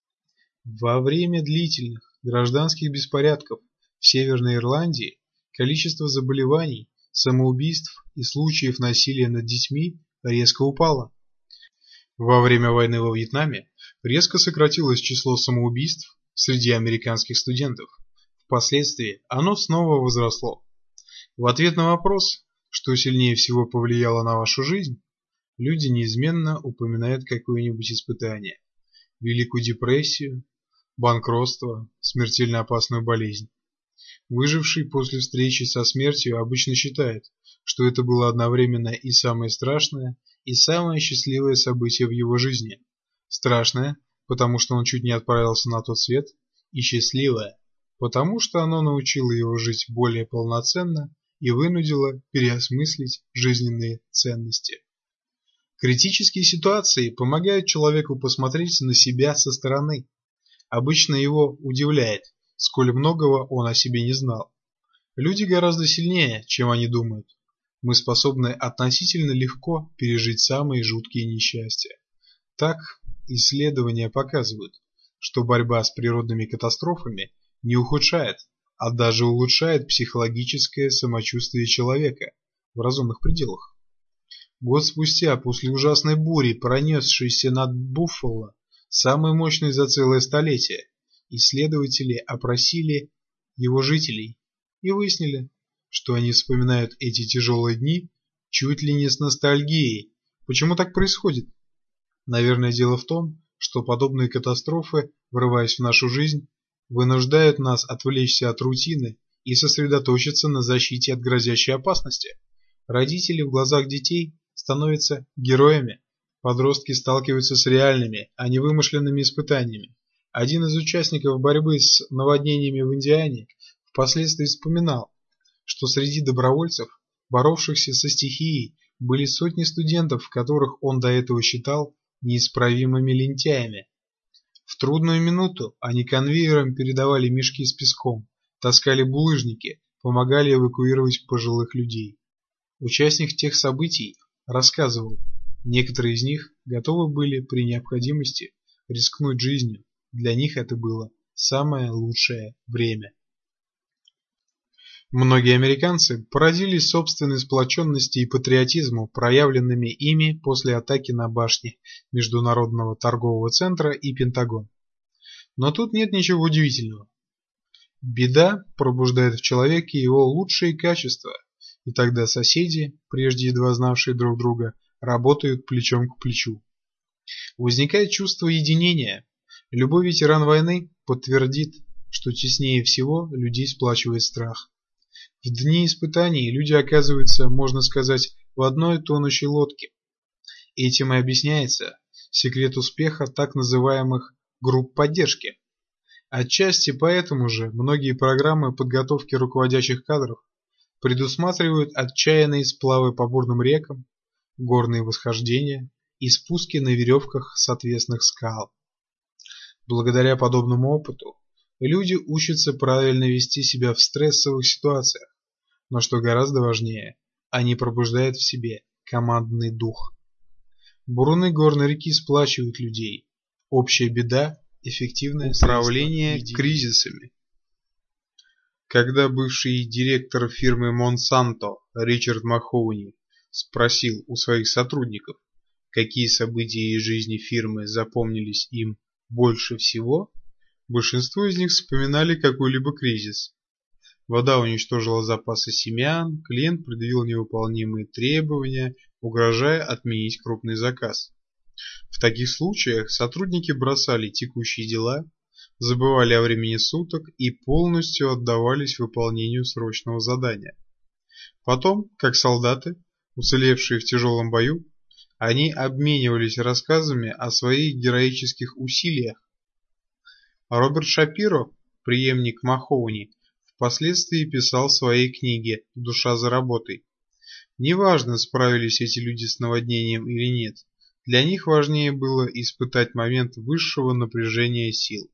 Во время длительных гражданских беспорядков в Северной Ирландии количество заболеваний, самоубийств и случаев насилия над детьми резко упало. Во время войны во Вьетнаме резко сократилось число самоубийств среди американских студентов. Впоследствии оно снова возросло. В ответ на вопрос, что сильнее всего повлияло на вашу жизнь, люди неизменно упоминают какое-нибудь испытание. Великую депрессию, банкротство, смертельно опасную болезнь. Выживший после встречи со смертью обычно считает, что это было одновременно и самое страшное, и самое счастливое событие в его жизни. Страшное, потому что он чуть не отправился на тот свет, и счастливое, потому что оно научило его жить более полноценно и вынудило переосмыслить жизненные ценности. Критические ситуации помогают человеку посмотреть на себя со стороны. Обычно его удивляет, сколь многого он о себе не знал. Люди гораздо сильнее, чем они думают. Мы способны относительно легко пережить самые жуткие несчастья. Так, исследования показывают, что борьба с природными катастрофами не ухудшает, а даже улучшает психологическое самочувствие человека в разумных пределах. Год спустя, после ужасной бури, пронесшейся над Буффало, самой мощной за целое столетие, исследователи опросили его жителей и выяснили, что они вспоминают эти тяжелые дни чуть ли не с ностальгией. Почему так происходит? Наверное, дело в том, что подобные катастрофы, врываясь в нашу жизнь, вынуждают нас отвлечься от рутины и сосредоточиться на защите от грозящей опасности. Родители в глазах детей становятся героями, подростки сталкиваются с реальными, а не вымышленными испытаниями. Один из участников борьбы с наводнениями в Индиане впоследствии вспоминал, что среди добровольцев, боровшихся со стихией, были сотни студентов, которых он до этого считал неисправимыми лентяями. В трудную минуту они конвейером передавали мешки с песком, таскали булыжники, помогали эвакуировать пожилых людей. Участник тех событий рассказывал, некоторые из них готовы были при необходимости рискнуть жизнью, для них это было самое лучшее время. Многие американцы поразились собственной сплоченности и патриотизму, проявленными ими после атаки на башни Международного торгового центра и Пентагон. Но тут нет ничего удивительного. Беда пробуждает в человеке его лучшие качества, и тогда соседи, прежде едва знавшие друг друга, работают плечом к плечу. Возникает чувство единения. Любой ветеран войны подтвердит, что теснее всего людей сплачивает страх. В дни испытаний люди оказываются, можно сказать, в одной тонущей лодке. Этим и объясняется секрет успеха так называемых групп поддержки. Отчасти поэтому же многие программы подготовки руководящих кадров предусматривают отчаянные сплавы по бурным рекам, горные восхождения и спуски на веревках с отвесных скал. Благодаря подобному опыту люди учатся правильно вести себя в стрессовых ситуациях, но что гораздо важнее, они пробуждают в себе командный дух. Буруны горной реки сплачивают людей. Общая беда – эффективное управление кризисами. Когда бывший директор фирмы Monsanto Ричард Махоуни спросил у своих сотрудников, какие события из жизни фирмы запомнились им больше всего, большинство из них вспоминали какой-либо кризис. Вода уничтожила запасы семян, клиент предъявил невыполнимые требования, угрожая отменить крупный заказ. В таких случаях сотрудники бросали текущие дела, забывали о времени суток и полностью отдавались выполнению срочного задания. Потом, как солдаты, уцелевшие в тяжелом бою, они обменивались рассказами о своих героических усилиях. Роберт Шапиро, преемник Махоуни, впоследствии писал в своей книге «Душа за работой». Неважно, справились эти люди с наводнением или нет, для них важнее было испытать момент высшего напряжения сил.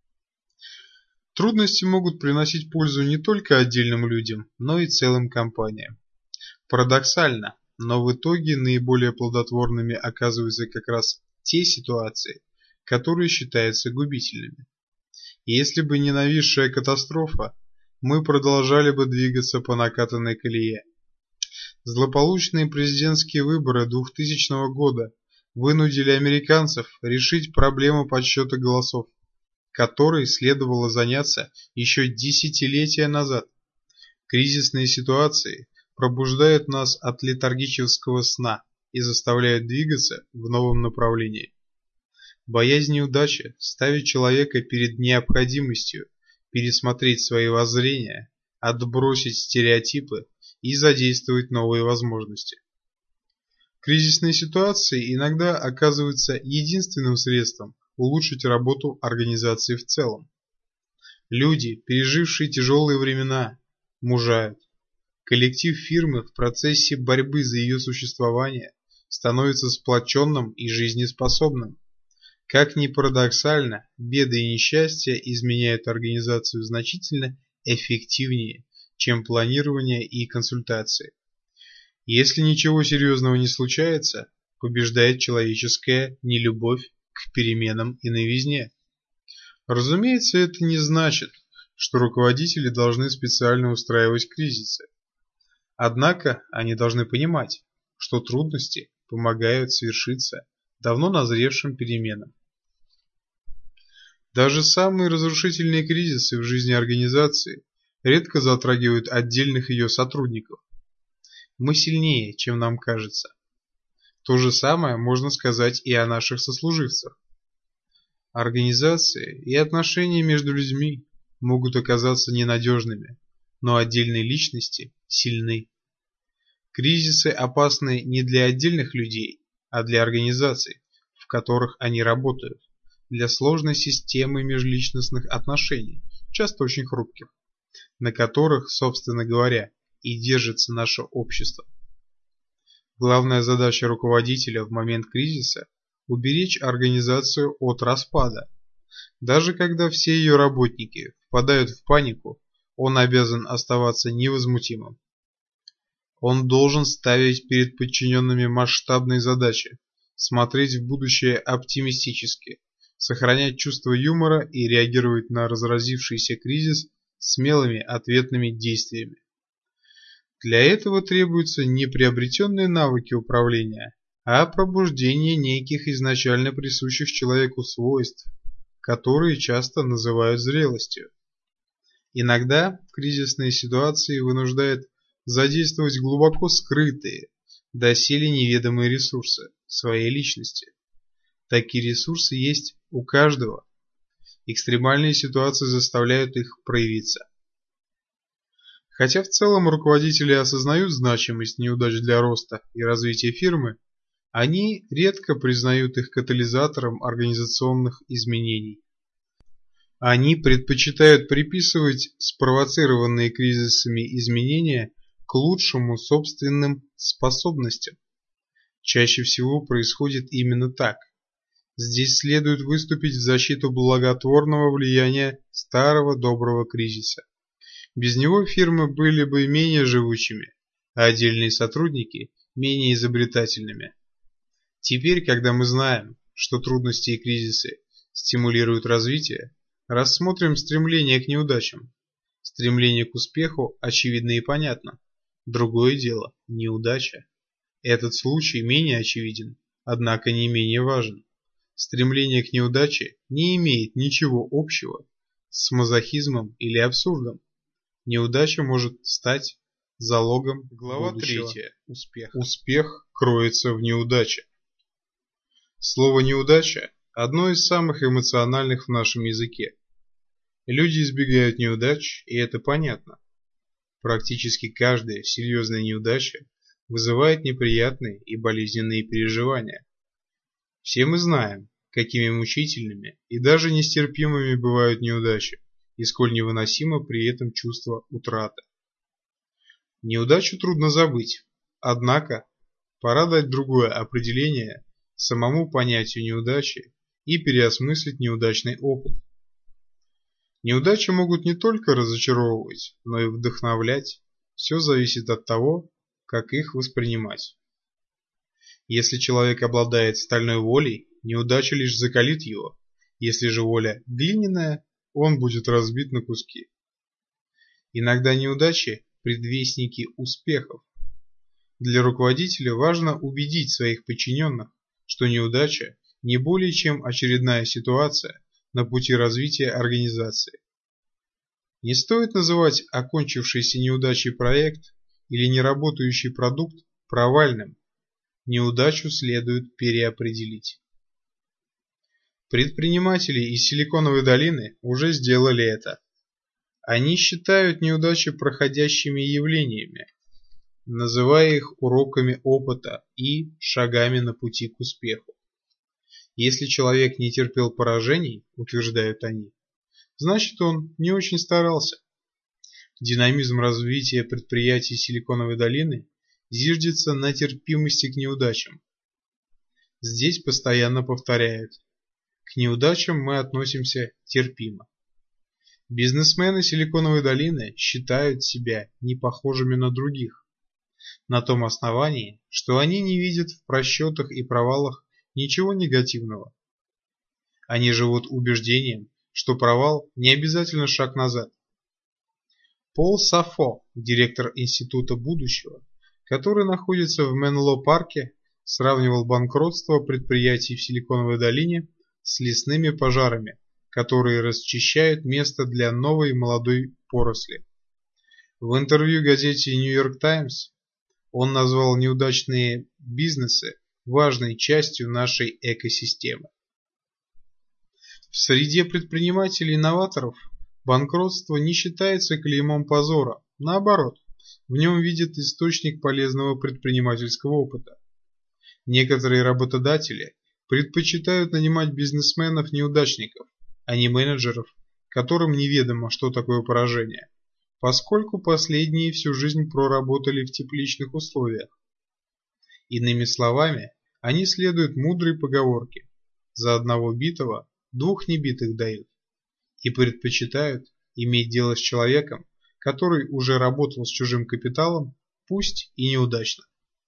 Трудности могут приносить пользу не только отдельным людям, но и целым компаниям. Парадоксально, но в итоге наиболее плодотворными оказываются как раз те ситуации, которые считаются губительными. Если бы не нависшая катастрофа, мы продолжали бы двигаться по накатанной колее. Злополучные президентские выборы 2000 года вынудили американцев решить проблему подсчета голосов, которой следовало заняться еще десятилетия назад. Кризисные ситуации пробуждают нас от летаргического сна и заставляют двигаться в новом направлении. Боязнь неудачи ставит человека перед необходимостью пересмотреть свои воззрения, отбросить стереотипы и задействовать новые возможности. Кризисные ситуации иногда оказываются единственным средством улучшить работу организации в целом. Люди, пережившие тяжелые времена, мужают. Коллектив фирмы в процессе борьбы за ее существование становится сплоченным и жизнеспособным. Как ни парадоксально, беды и несчастья изменяют организацию значительно эффективнее, чем планирование и консультации. Если ничего серьезного не случается, побеждает человеческая нелюбовь к переменам и новизне. Разумеется, это не значит, что руководители должны специально устраивать кризисы. Однако они должны понимать, что трудности помогают свершиться давно назревшим переменам. Даже самые разрушительные кризисы в жизни организации редко затрагивают отдельных ее сотрудников. Мы сильнее, чем нам кажется. То же самое можно сказать и о наших сослуживцах. Организации и отношения между людьми могут оказаться ненадежными, но отдельные личности сильны. Кризисы опасны не для отдельных людей, а для организаций, в которых они работают, для сложной системы межличностных отношений, часто очень хрупких, на которых, собственно говоря, и держится наше общество. Главная задача руководителя в момент кризиса – уберечь организацию от распада. Даже когда все ее работники впадают в панику, он обязан оставаться невозмутимым. Он должен ставить перед подчиненными масштабные задачи, смотреть в будущее оптимистически, сохранять чувство юмора и реагировать на разразившийся кризис смелыми ответными действиями. Для этого требуются не приобретенные навыки управления, а пробуждение неких изначально присущих человеку свойств, которые часто называют зрелостью. Иногда кризисные ситуации вынуждают задействовать глубоко скрытые, доселе неведомые ресурсы своей личности. Такие ресурсы есть у каждого. Экстремальные ситуации заставляют их проявиться. Хотя в целом руководители осознают значимость неудач для роста и развития фирмы, они редко признают их катализатором организационных изменений. Они предпочитают приписывать спровоцированные кризисами изменения к лучшему собственным способностям. Чаще всего происходит именно так. Здесь следует выступить в защиту благотворного влияния старого доброго кризиса. Без него фирмы были бы менее живучими, а отдельные сотрудники менее изобретательными. Теперь, когда мы знаем, что трудности и кризисы стимулируют развитие, рассмотрим стремление к неудачам. Стремление к успеху очевидно и понятно. Другое дело – неудача. Этот случай менее очевиден, однако не менее важен. Стремление к неудаче не имеет ничего общего с мазохизмом или абсурдом. Неудача может стать залогом Глава будущего 3. успеха. Успех кроется в неудаче. Слово «неудача» – одно из самых эмоциональных в нашем языке. Люди избегают неудач, и это понятно. Практически каждая серьезная неудача вызывает неприятные и болезненные переживания. Все мы знаем, какими мучительными и даже нестерпимыми бывают неудачи, и сколь невыносимо при этом чувство утраты. Неудачу трудно забыть, однако пора дать другое определение самому понятию неудачи и переосмыслить неудачный опыт. Неудачи могут не только разочаровывать, но и вдохновлять, все зависит от того, как их воспринимать. Если человек обладает стальной волей, неудача лишь закалит его, если же воля глиняная, он будет разбит на куски. Иногда неудачи – предвестники успехов. Для руководителя важно убедить своих подчиненных, что неудача не более чем очередная ситуация на пути развития организации. Не стоит называть окончившийся неудачей проект или неработающий продукт провальным. Неудачу следует переопределить. Предприниматели из Силиконовой долины уже сделали это. Они считают неудачи проходящими явлениями, называя их уроками опыта и шагами на пути к успеху. Если человек не терпел поражений, утверждают они, значит он не очень старался. Динамизм развития предприятий Силиконовой долины зиждется на терпимости к неудачам. Здесь постоянно повторяют: к неудачам мы относимся терпимо. Бизнесмены Силиконовой долины считают себя непохожими на других, на том основании, что они не видят в просчетах и провалах ничего негативного. Они живут убеждением, что провал не обязательно шаг назад. Пол Сафо, директор Института будущего, который находится в Менло-парке, сравнивал банкротство предприятий в Силиконовой долине с лесными пожарами, которые расчищают место для новой молодой поросли. В интервью газете New York Times он назвал неудачные бизнесы важной частью нашей экосистемы. В среде предпринимателей-новаторов банкротство не считается клеймом позора, наоборот, в нем видят источник полезного предпринимательского опыта. Некоторые работодатели предпочитают нанимать бизнесменов-неудачников, а не менеджеров, которым неведомо, что такое поражение, поскольку последние всю жизнь проработали в тепличных условиях. Иными словами, они следуют мудрой поговорке: за одного битого двух небитых дают, и предпочитают иметь дело с человеком, который уже работал с чужим капиталом, пусть и неудачно.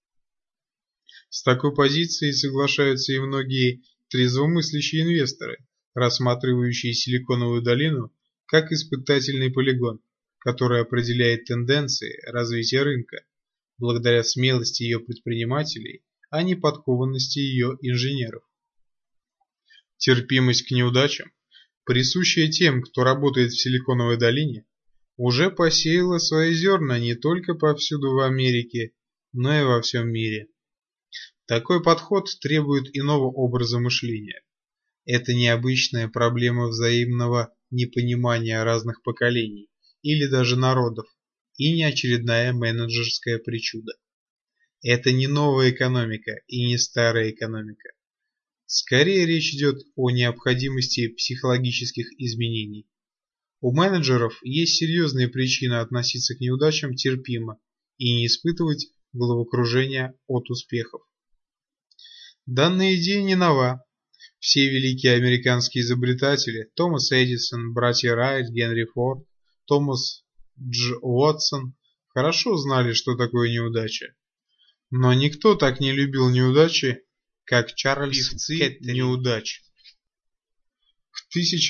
С такой позицией соглашаются и многие трезвомыслящие инвесторы, рассматривающие Силиконовую долину как испытательный полигон, который определяет тенденции развития рынка, благодаря смелости ее предпринимателей, а не подкованности ее инженеров. Терпимость к неудачам, присущая тем, кто работает в Силиконовой долине, уже посеяла свои зерна не только повсюду в Америке, но и во всем мире. Такой подход требует иного образа мышления. Это необычная проблема взаимного непонимания разных поколений или даже народов, и не очередная менеджерская причуда. Это не новая экономика и не старая экономика. Скорее речь идет о необходимости психологических изменений. У менеджеров есть серьезные причины относиться к неудачам терпимо и не испытывать головокружения от успехов. Данная идея не нова. Все великие американские изобретатели – Томас Эдисон, братья Райт, Генри Форд, Томас Дж. Уотсон – хорошо знали, что такое неудача. Но никто так не любил неудачи, как Чарльз Кеттеринг. Неудач. К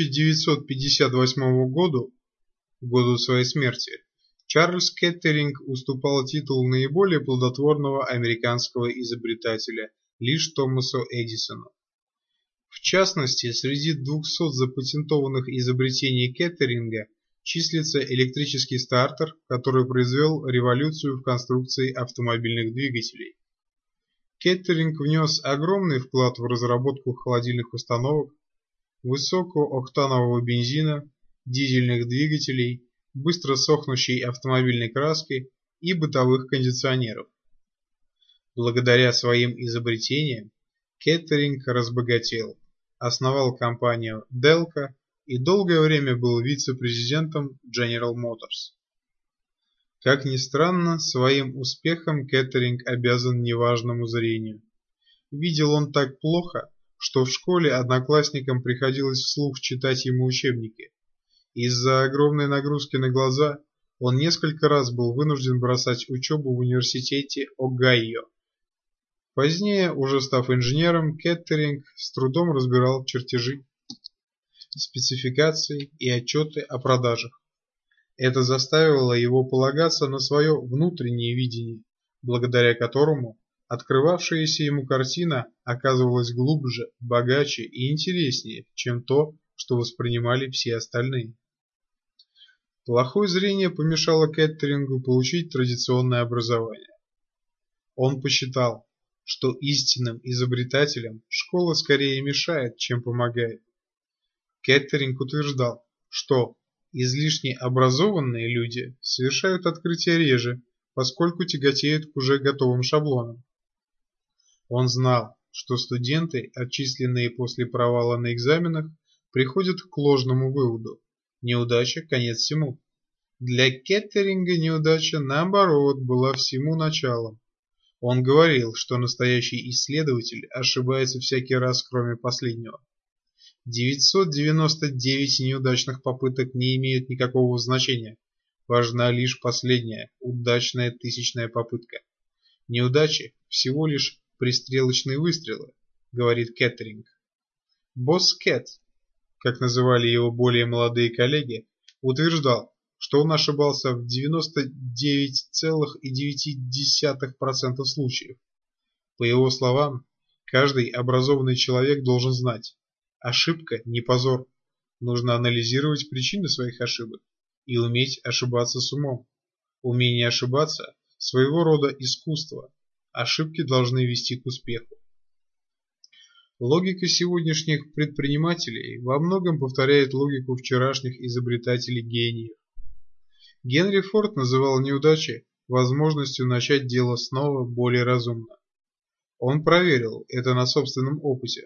1958 году, году своей смерти, Чарльз Кеттеринг уступал титул наиболее плодотворного американского изобретателя лишь Томасу Эдисону. В частности, среди 200 запатентованных изобретений Кеттеринга числится электрический стартер, который произвел революцию в конструкции автомобильных двигателей. Кеттеринг внес огромный вклад в разработку холодильных установок, высокооктанового бензина, дизельных двигателей, быстро сохнущей автомобильной краски и бытовых кондиционеров. Благодаря своим изобретениям Кеттеринг разбогател, основал компанию Delco и долгое время был вице-президентом General Motors. Как ни странно, своим успехом Кеттеринг обязан неважному зрению. Видел он так плохо, что в школе одноклассникам приходилось вслух читать ему учебники. Из-за огромной нагрузки на глаза он несколько раз был вынужден бросать учебу в университете Огайо. Позднее, уже став инженером, Кеттеринг с трудом разбирал чертежи, спецификации и отчеты о продажах. Это заставило его полагаться на свое внутреннее видение, благодаря которому открывавшаяся ему картина оказывалась глубже, богаче и интереснее, чем то, что воспринимали все остальные. Плохое зрение помешало Кеттерингу получить традиционное образование. Он посчитал, что истинным изобретателям школа скорее мешает, чем помогает. Кеттеринг утверждал, что излишне образованные люди совершают открытия реже, поскольку тяготеют к уже готовым шаблонам. Он знал, что студенты, отчисленные после провала на экзаменах, приходят к ложному выводу: неудача – конец всему. Для Кеттеринга неудача, наоборот, была всему началом. Он говорил, что настоящий исследователь ошибается всякий раз, кроме последнего. 999 неудачных попыток не имеют никакого значения. Важна лишь последняя, удачная тысячная попытка. Неудачи всего лишь пристрелочные выстрелы, говорит Кеттеринг. Босс Кет, как называли его более молодые коллеги, утверждал, что он ошибался в 99,9% случаев. По его словам, каждый образованный человек должен знать: ошибка не позор, нужно анализировать причины своих ошибок и уметь ошибаться с умом. Умение ошибаться – своего рода искусство, ошибки должны вести к успеху. Логика сегодняшних предпринимателей во многом повторяет логику вчерашних изобретателей-гениев. Генри Форд называл неудачи возможностью начать дело снова более разумно. Он проверил это на собственном опыте.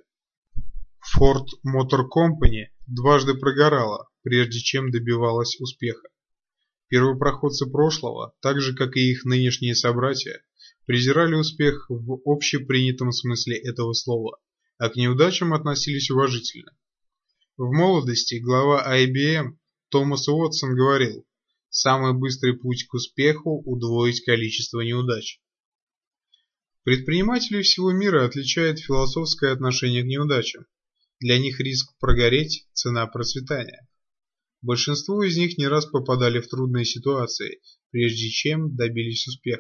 Ford Motor Company дважды прогорала, прежде чем добивалась успеха. Первопроходцы прошлого, так же как и их нынешние собратья, презирали успех в общепринятом смысле этого слова, а к неудачам относились уважительно. В молодости глава IBM Томас Уотсон говорил: «Самый быстрый путь к успеху – удвоить количество неудач». Предпринимателей всего мира отличает философское отношение к неудачам. Для них риск прогореть – цена процветания. Большинство из них не раз попадали в трудные ситуации, прежде чем добились успеха.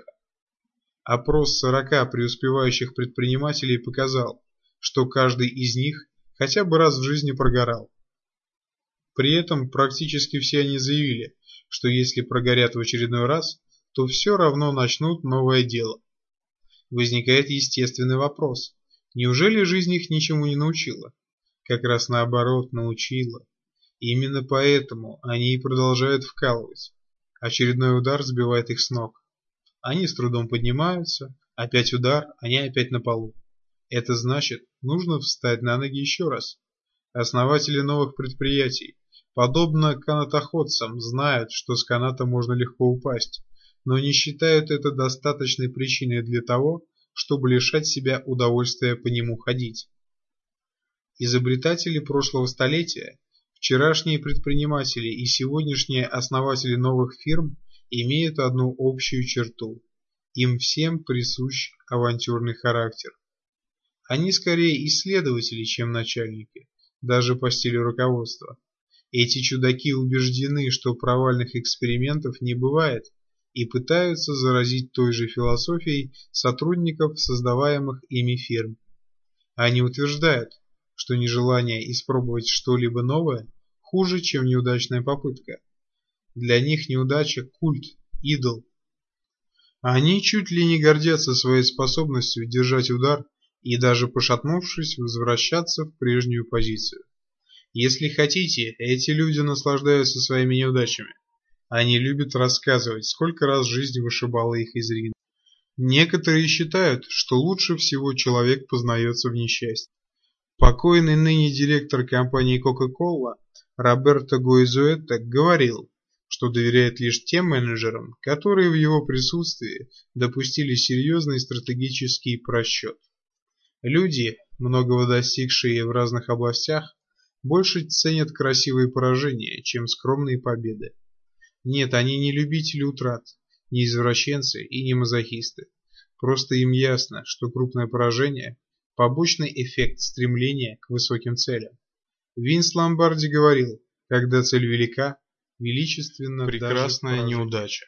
Опрос 40 преуспевающих предпринимателей показал, что каждый из них хотя бы раз в жизни прогорал. При этом практически все они заявили, что если прогорят в очередной раз, то все равно начнут новое дело. Возникает естественный вопрос: неужели жизнь их ничему не научила? Как раз наоборот, научила. И именно поэтому они и продолжают вкалывать. Очередной удар сбивает их с ног. Они с трудом поднимаются, опять удар, они опять на полу. Это значит, нужно встать на ноги еще раз. Основатели новых предприятий, подобно канатоходцам, знают, что с каната можно легко упасть, но не считают это достаточной причиной для того, чтобы лишать себя удовольствия по нему ходить. Изобретатели прошлого столетия, вчерашние предприниматели и сегодняшние основатели новых фирм имеют одну общую черту: им всем присущ авантюрный характер. Они скорее исследователи, чем начальники, даже по стилю руководства. Эти чудаки убеждены, что провальных экспериментов не бывает, и пытаются заразить той же философией сотрудников создаваемых ими фирм. Они утверждают, что нежелание испробовать что-либо новое хуже, чем неудачная попытка. Для них неудача – культ, идол. Они чуть ли не гордятся своей способностью держать удар и даже пошатнувшись возвращаться в прежнюю позицию. Если хотите, эти люди наслаждаются своими неудачами. Они любят рассказывать, сколько раз жизнь вышибала их из ринга. Некоторые считают, что лучше всего человек познается в несчастье. Покойный ныне директор компании Coca-Cola Роберто Гуэзуэта говорил, что доверяет лишь тем менеджерам, которые в его присутствии допустили серьезный стратегический просчет. Люди, многого достигшие в разных областях, больше ценят красивые поражения, чем скромные победы. Нет, они не любители утрат, не извращенцы и не мазохисты. Просто им ясно, что крупное поражение – побочный эффект стремления к высоким целям. Винс Ломбарди говорил: когда цель велика, величественно прекрасная неудача.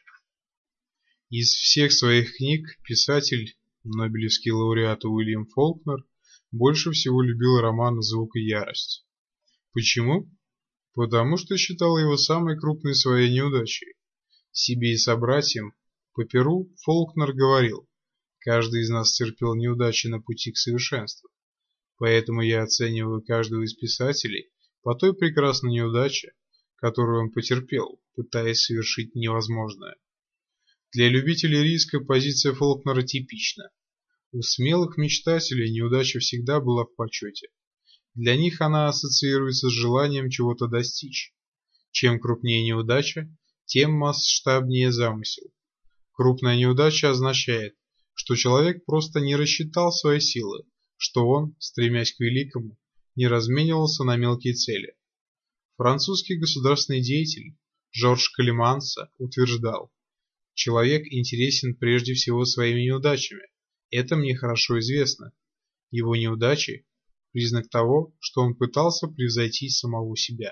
Из всех своих книг писатель, нобелевский лауреат Уильям Фолкнер, больше всего любил роман «Звук и ярость». Почему? Потому что считал его самой крупной своей неудачей. Себе и собратьям по перу Фолкнер говорил: каждый из нас терпел неудачи на пути к совершенству. Поэтому я оцениваю каждого из писателей по той прекрасной неудаче, которую он потерпел, пытаясь совершить невозможное. Для любителей риска позиция Фолкнера типична. У смелых мечтателей неудача всегда была в почете. Для них она ассоциируется с желанием чего-то достичь. Чем крупнее неудача, тем масштабнее замысел. Крупная неудача означает, что человек просто не рассчитал свои силы, что он, стремясь к великому, не разменивался на мелкие цели. Французский государственный деятель Жорж Клеманса утверждал: «Человек интересен прежде всего своими неудачами. Это мне хорошо известно. Его неудачи – признак того, что он пытался превзойти самого себя».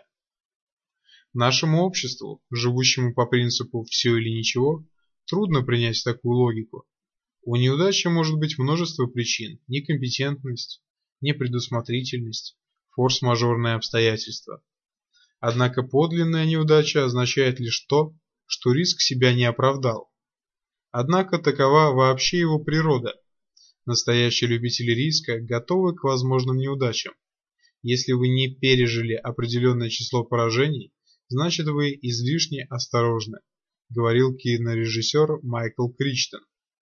Нашему обществу, живущему по принципу «все или ничего», трудно принять такую логику. У неудачи может быть множество причин: некомпетентность, непредусмотрительность, форс-мажорные обстоятельства. Однако подлинная неудача означает лишь то, что риск себя не оправдал. Однако такова вообще его природа. Настоящие любители риска готовы к возможным неудачам. Если вы не пережили определенное число поражений, значит вы излишне осторожны, говорил кинорежиссер Майкл Кричтон.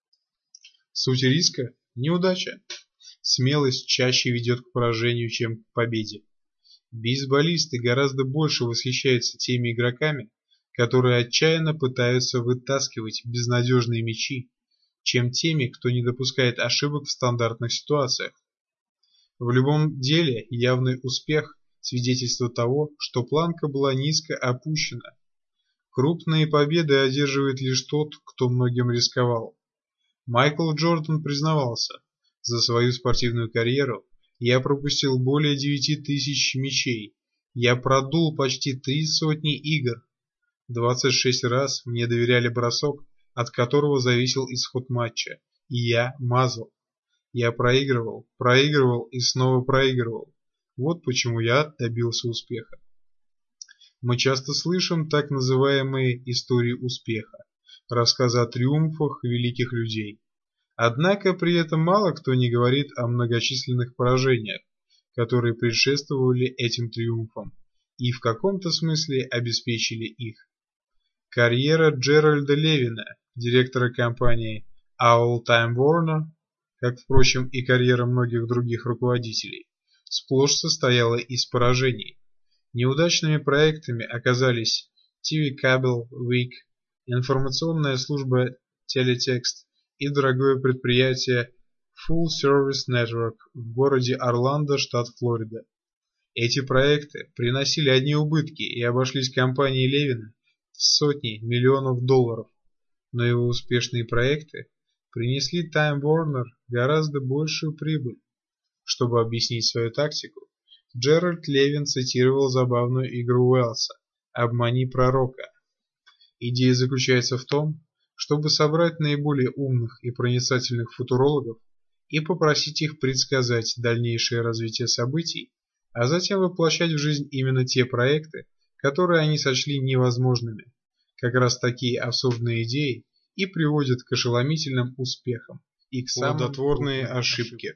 Суть риска – неудача. Смелость чаще ведет к поражению, чем к победе. Бейсболисты гораздо больше восхищаются теми игроками, которые отчаянно пытаются вытаскивать безнадежные мячи, чем теми, кто не допускает ошибок в стандартных ситуациях. В любом деле явный успех – свидетельство того, что планка была низко опущена. Крупные победы одерживает лишь тот, кто многим рисковал. Майкл Джордан признавался: за свою спортивную карьеру я пропустил более 9000 мячей, я продул почти 300 игр. 26 раз мне доверяли бросок, от которого зависел исход матча, и я мазал. Я проигрывал и снова проигрывал. Вот почему я добился успеха. Мы часто слышим так называемые истории успеха, рассказы о триумфах великих людей. Однако при этом мало кто не говорит о многочисленных поражениях, которые предшествовали этим триумфам и в каком-то смысле обеспечили их. Карьера Джеральда Левина, директора компании All Time Warner, как, впрочем, и карьера многих других руководителей, сплошь состояла из поражений. Неудачными проектами оказались TV Cable Week, информационная служба Teletext и дорогое предприятие Full Service Network в городе Орландо, штат Флорида. Эти проекты приносили одни убытки и обошлись компании Левина в сотни миллионов долларов, но его успешные проекты принесли Time Warner гораздо большую прибыль. Чтобы объяснить свою тактику, Джеральд Левин цитировал забавную игру Уэллса «Обмани пророка». Идея заключается в том, чтобы собрать наиболее умных и проницательных футурологов и попросить их предсказать дальнейшее развитие событий, а затем воплощать в жизнь именно те проекты, которые они сочли невозможными. Как раз такие абсурдные идеи и приводят к ошеломительным успехам и к самым плодотворные ошибки.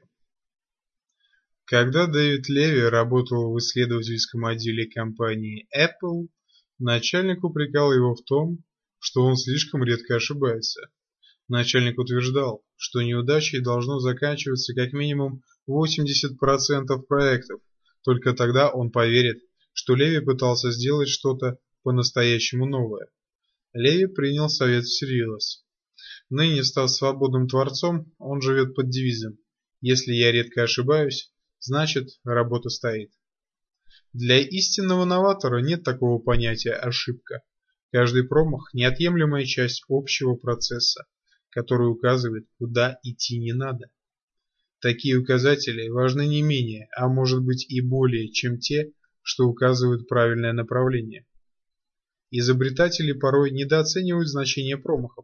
Когда Дэвид Леви работал в исследовательском отделе компании Apple, начальник упрекал его в том, что он слишком редко ошибается. Начальник утверждал, что неудачей должно заканчиваться как минимум 80% проектов, только тогда он поверит, что Леви пытался сделать что-то по-настоящему новое. Леви принял совет всерьез. Ныне, став свободным творцом, он живет под девизом: «Если я редко ошибаюсь, значит, работа стоит». Для истинного новатора нет такого понятия «ошибка». Каждый промах – неотъемлемая часть общего процесса, который указывает, куда идти не надо. Такие указатели важны не менее, а может быть и более, чем те, что указывают правильное направление. Изобретатели порой недооценивают значение промахов.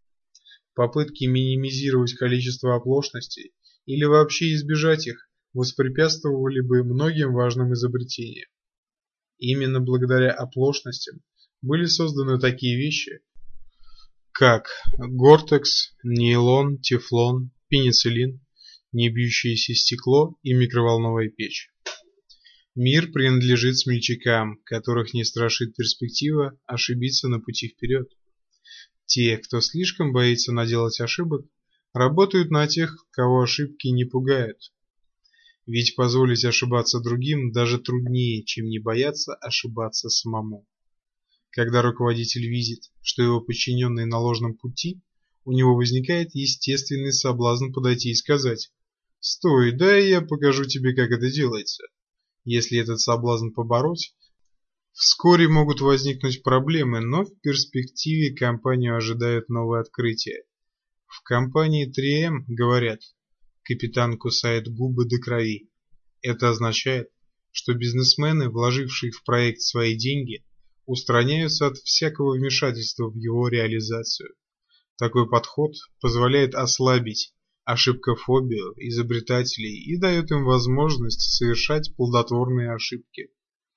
Попытки минимизировать количество оплошностей или вообще избежать их воспрепятствовали бы многим важным изобретениям. Именно благодаря оплошностям были созданы такие вещи, как гортекс, нейлон, тефлон, пенициллин, небьющееся стекло и микроволновая печь. Мир принадлежит смельчакам, которых не страшит перспектива ошибиться на пути вперед. Те, кто слишком боится наделать ошибок, работают на тех, кого ошибки не пугают. Ведь позволить ошибаться другим даже труднее, чем не бояться ошибаться самому. Когда руководитель видит, что его подчиненный на ложном пути, у него возникает естественный соблазн подойти и сказать: «Стой, дай я покажу тебе, как это делается». Если этот соблазн побороть, вскоре могут возникнуть проблемы, но в перспективе компанию ожидают новые открытия. В компании 3M говорят: «Капитан кусает губы до крови». Это означает, что бизнесмены, вложившие в проект свои деньги, устраняются от всякого вмешательства в его реализацию. Такой подход позволяет ослабить ошибкофобию изобретателей и дает им возможность совершать плодотворные ошибки.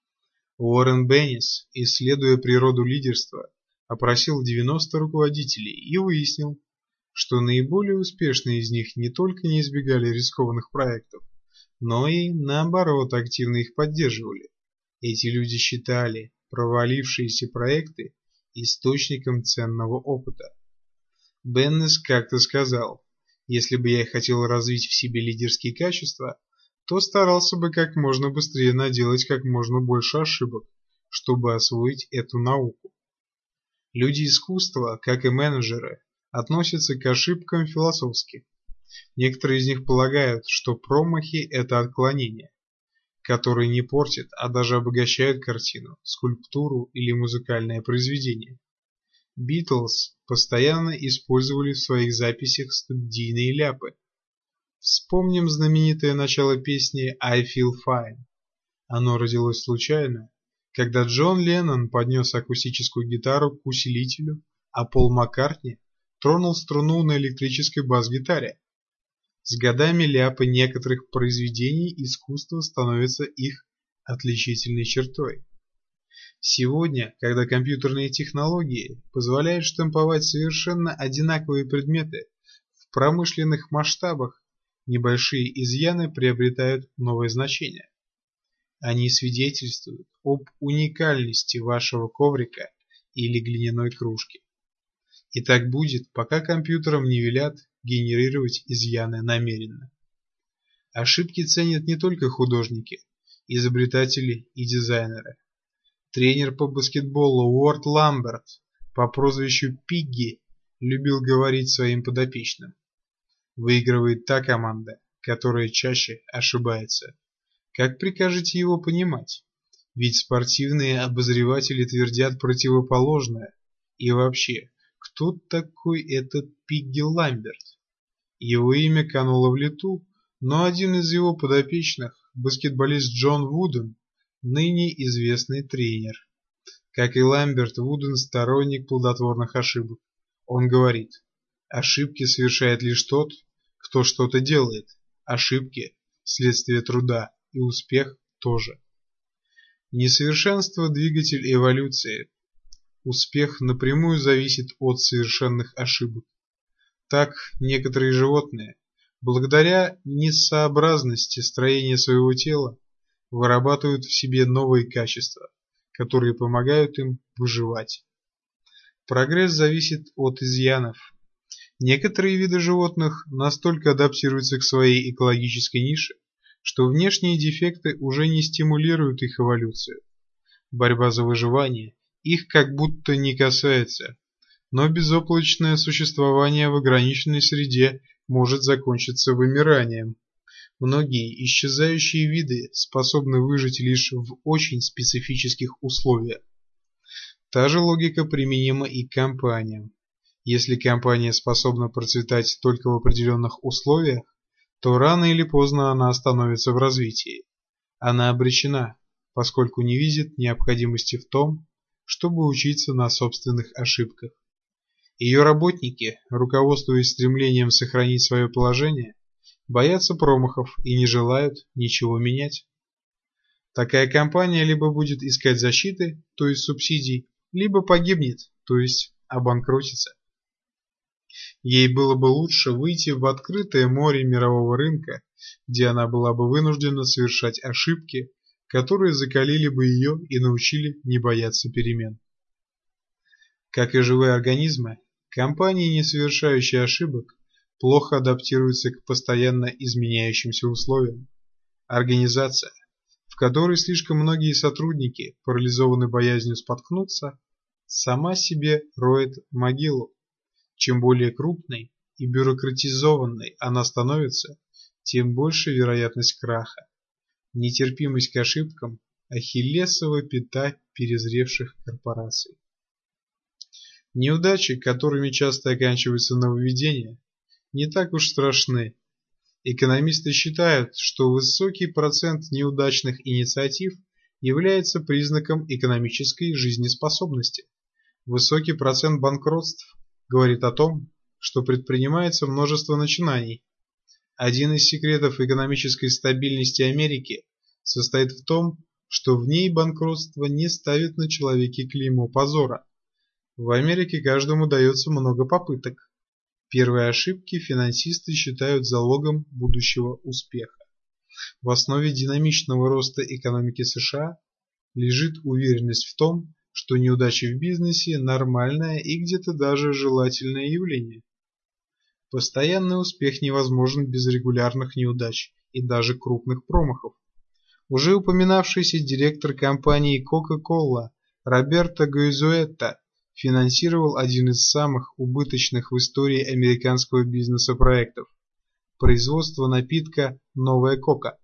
Уоррен Беннис, исследуя природу лидерства, опросил 90 руководителей и выяснил, что наиболее успешные из них не только не избегали рискованных проектов, но и, наоборот, активно их поддерживали. Эти люди считали провалившиеся проекты источником ценного опыта. Беннес как-то сказал: «Если бы я хотел развить в себе лидерские качества, то старался бы как можно быстрее наделать как можно больше ошибок, чтобы освоить эту науку». Люди искусства, как и менеджеры, относятся к ошибкам философски. Некоторые из них полагают, что промахи – это отклонения, которые не портят, а даже обогащают картину, скульптуру или музыкальное произведение. Битлз постоянно использовали в своих записях студийные ляпы. Вспомним знаменитое начало песни «I Feel Fine». Оно родилось случайно, когда Джон Леннон поднес акустическую гитару к усилителю, а Пол Маккартни тронул струну на электрической бас-гитаре. С годами ляпы некоторых произведений искусства становятся их отличительной чертой. Сегодня, когда компьютерные технологии позволяют штамповать совершенно одинаковые предметы в промышленных масштабах, небольшие изъяны приобретают новое значение. Они свидетельствуют об уникальности вашего коврика или глиняной кружки. И так будет, пока компьютерам не велят генерировать изъяны намеренно. Ошибки ценят не только художники, изобретатели и дизайнеры. Тренер по баскетболу Уорд Ламберт по прозвищу Пигги любил говорить своим подопечным: «Выигрывает та команда, которая чаще ошибается». Как прикажете его понимать? Ведь спортивные обозреватели твердят противоположное. И вообще, кто такой этот Пигги Ламберт? Его имя кануло в лету, но один из его подопечных, баскетболист Джон Вуден, ныне известный тренер. Как и Ламберт, Вуден сторонник плодотворных ошибок. Он говорит: ошибки совершает лишь тот, кто что-то делает. Ошибки – следствие труда, и успех тоже. Несовершенство – двигатель эволюции. Успех напрямую зависит от совершенных ошибок. Так, некоторые животные, благодаря несообразности строения своего тела, вырабатывают в себе новые качества, которые помогают им выживать. Прогресс зависит от изъянов. Некоторые виды животных настолько адаптируются к своей экологической нише, что внешние дефекты уже не стимулируют их эволюцию. Борьба за выживание их как будто не касается, но безоблачное существование в ограниченной среде может закончиться вымиранием. Многие исчезающие виды способны выжить лишь в очень специфических условиях. Та же логика применима и к компаниям. Если компания способна процветать только в определенных условиях, то рано или поздно она остановится в развитии. Она обречена, поскольку не видит необходимости в том, чтобы учиться на собственных ошибках. Ее работники, руководствуясь стремлением сохранить свое положение, боятся промахов и не желают ничего менять. Такая компания либо будет искать защиты, то есть субсидий, либо погибнет, то есть обанкротится. Ей было бы лучше выйти в открытое море мирового рынка, где она была бы вынуждена совершать ошибки, которые закалили бы ее и научили не бояться перемен. Как и живые организмы, компании, не совершающие ошибок, плохо адаптируются к постоянно изменяющимся условиям. Организация, в которой слишком многие сотрудники парализованы боязнью споткнуться, сама себе роет могилу. Чем более крупной и бюрократизованной она становится, тем больше вероятность краха. Нетерпимость к ошибкам – ахиллесова пята перезревших корпораций. Неудачи, которыми часто оканчиваются нововведения, не так уж страшны. Экономисты считают, что высокий процент неудачных инициатив является признаком экономической жизнеспособности. Высокий процент банкротств говорит о том, что предпринимается множество начинаний. Один из секретов экономической стабильности Америки состоит в том, что в ней банкротство не ставит на человеке клеймо позора. В Америке каждому дается много попыток. Первые ошибки финансисты считают залогом будущего успеха. В основе динамичного роста экономики США лежит уверенность в том, что неудачи в бизнесе – нормальное и где-то даже желательное явление. Постоянный успех невозможен без регулярных неудач и даже крупных промахов. Уже упоминавшийся директор компании Coca-Cola Роберто Гойзуэта финансировал один из самых убыточных в истории американского бизнеса проектов – производство напитка «Новая Кока».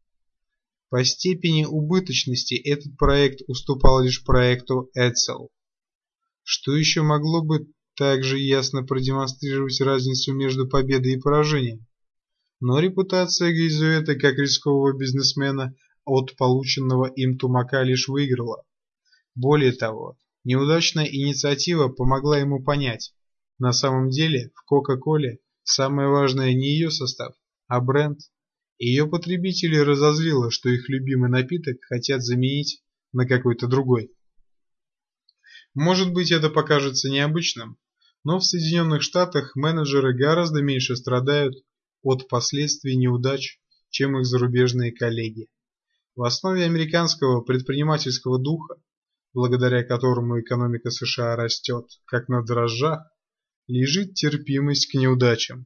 По степени убыточности этот проект уступал лишь проекту Edsel. Что еще могло бы также ясно продемонстрировать разницу между победой и поражением? Но репутация Гойзуэта как рискового бизнесмена от полученного им тумака лишь выиграла. Более того, неудачная инициатива помогла ему понять, на самом деле в Кока-Коле самое важное не ее состав, а бренд. Ее потребители разозлило, что их любимый напиток хотят заменить на какой-то другой. Может быть, это покажется необычным, но в Соединенных Штатах менеджеры гораздо меньше страдают от последствий неудач, чем их зарубежные коллеги. В основе американского предпринимательского духа, благодаря которому экономика США растет, как на дрожжах, лежит терпимость к неудачам.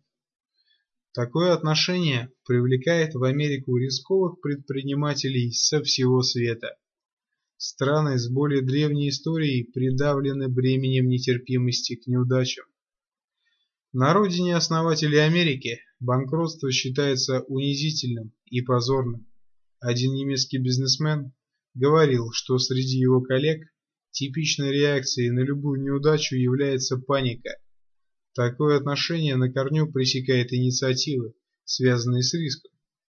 Такое отношение привлекает в Америку рисковых предпринимателей со всего света. Страны с более древней историей придавлены бременем нетерпимости к неудачам. На родине основателей Америки банкротство считается унизительным и позорным. Один немецкий бизнесмен говорил, что среди его коллег типичной реакцией на любую неудачу является паника. Такое отношение на корню пресекает инициативы, связанные с риском.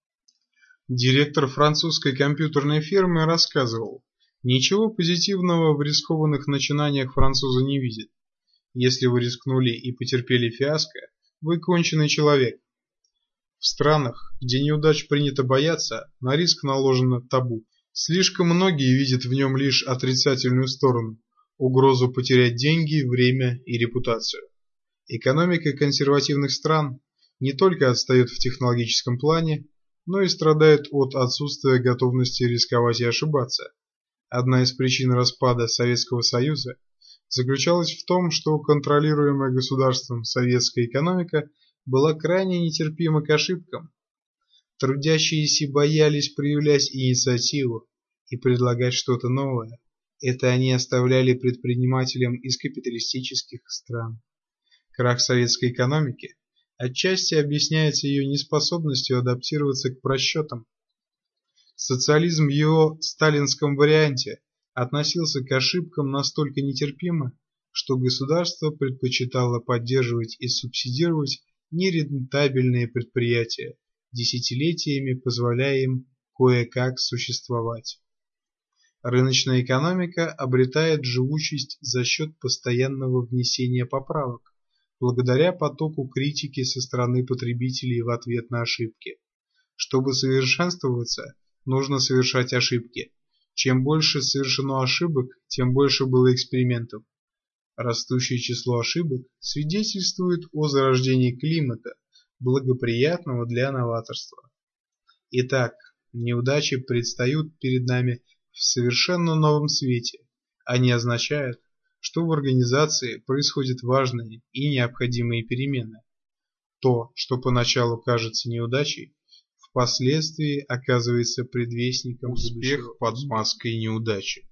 Директор французской компьютерной фирмы рассказывал, ничего позитивного в рискованных начинаниях французы не видят. Если вы рискнули и потерпели фиаско, вы конченый человек. В странах, где неудач принято бояться, на риск наложено табу. Слишком многие видят в нем лишь отрицательную сторону, угрозу потерять деньги, время и репутацию. Экономика консервативных стран не только отстает в технологическом плане, но и страдает от отсутствия готовности рисковать и ошибаться. Одна из причин распада Советского Союза заключалась в том, что контролируемая государством советская экономика была крайне нетерпима к ошибкам. Трудящиеся боялись проявлять инициативу и предлагать что-то новое. Это они оставляли предпринимателям из капиталистических стран. Крах советской экономики отчасти объясняется ее неспособностью адаптироваться к просчетам. Социализм в его сталинском варианте относился к ошибкам настолько нетерпимо, что государство предпочитало поддерживать и субсидировать нерентабельные предприятия, десятилетиями позволяя им кое-как существовать. Рыночная экономика обретает живучесть за счет постоянного внесения поправок, благодаря потоку критики со стороны потребителей в ответ на ошибки. Чтобы совершенствоваться, нужно совершать ошибки. Чем больше совершено ошибок, тем больше было экспериментов. Растущее число ошибок свидетельствует о зарождении климата, благоприятного для новаторства. Итак, неудачи предстают перед нами в совершенно новом свете. Они означают, что в организации происходят важные и необходимые перемены. То, что поначалу кажется неудачей, впоследствии оказывается предвестником успеха под маской неудачи.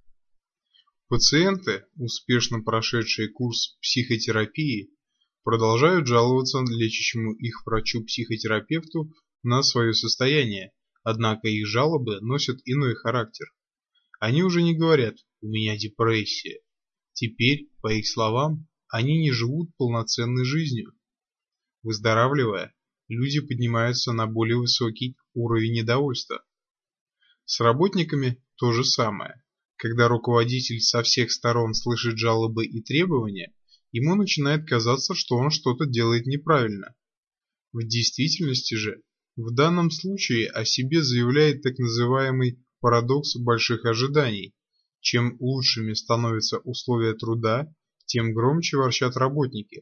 Пациенты, успешно прошедшие курс психотерапии, продолжают жаловаться лечащему их врачу-психотерапевту на свое состояние, однако их жалобы носят иной характер. Они уже не говорят «у меня депрессия». Теперь, по их словам, они не живут полноценной жизнью. Выздоравливая, люди поднимаются на более высокий уровень недовольства. С работниками то же самое. Когда руководитель со всех сторон слышит жалобы и требования, ему начинает казаться, что он что-то делает неправильно. В действительности же, в данном случае о себе заявляет так называемый парадокс больших ожиданий. Чем лучшими становятся условия труда, тем громче ворчат работники.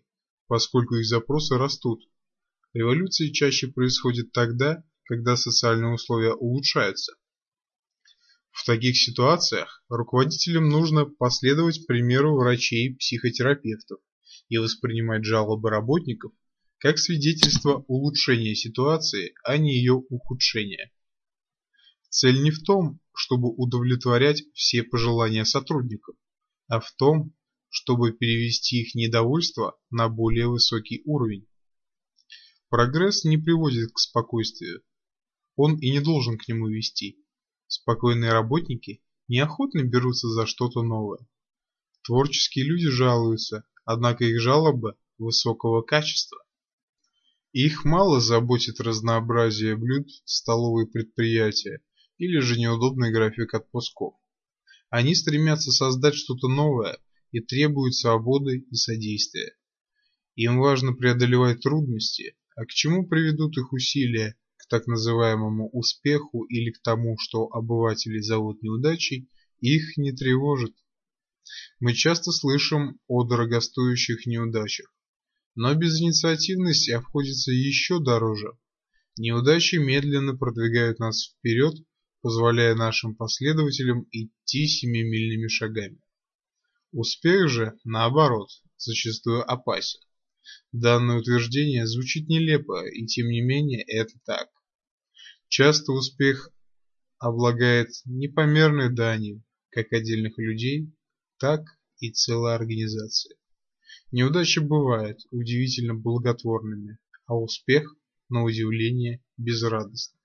поскольку их запросы растут. Революции чаще происходят тогда, когда социальные условия улучшаются. В таких ситуациях руководителям нужно последовать примеру врачей и психотерапевтов и воспринимать жалобы работников как свидетельство улучшения ситуации, а не ее ухудшения. Цель не в том, чтобы удовлетворять все пожелания сотрудников, а в том, чтобы перевести их недовольство на более высокий уровень. Прогресс не приводит к спокойствию, он и не должен к нему вести. Спокойные работники неохотно берутся за что-то новое. Творческие люди жалуются, однако их жалобы высокого качества. Их мало заботит разнообразие блюд столовые предприятия или же неудобный график отпусков. Они стремятся создать что-то новое и требуют свободы и содействия. Им важно преодолевать трудности, а к чему приведут их усилия, к так называемому успеху или к тому, что обыватели зовут неудачей, их не тревожит. Мы часто слышим о дорогостоящих неудачах, но безинициативность обходится еще дороже. Неудачи медленно продвигают нас вперед, позволяя нашим последователям идти семимильными шагами. Успех же, наоборот, зачастую опасен. Данное утверждение звучит нелепо, и тем не менее это так. Часто успех облагает непомерной данью как отдельных людей, так и целой организации. Неудачи бывают удивительно благотворными, а успех, на удивление, безрадостным.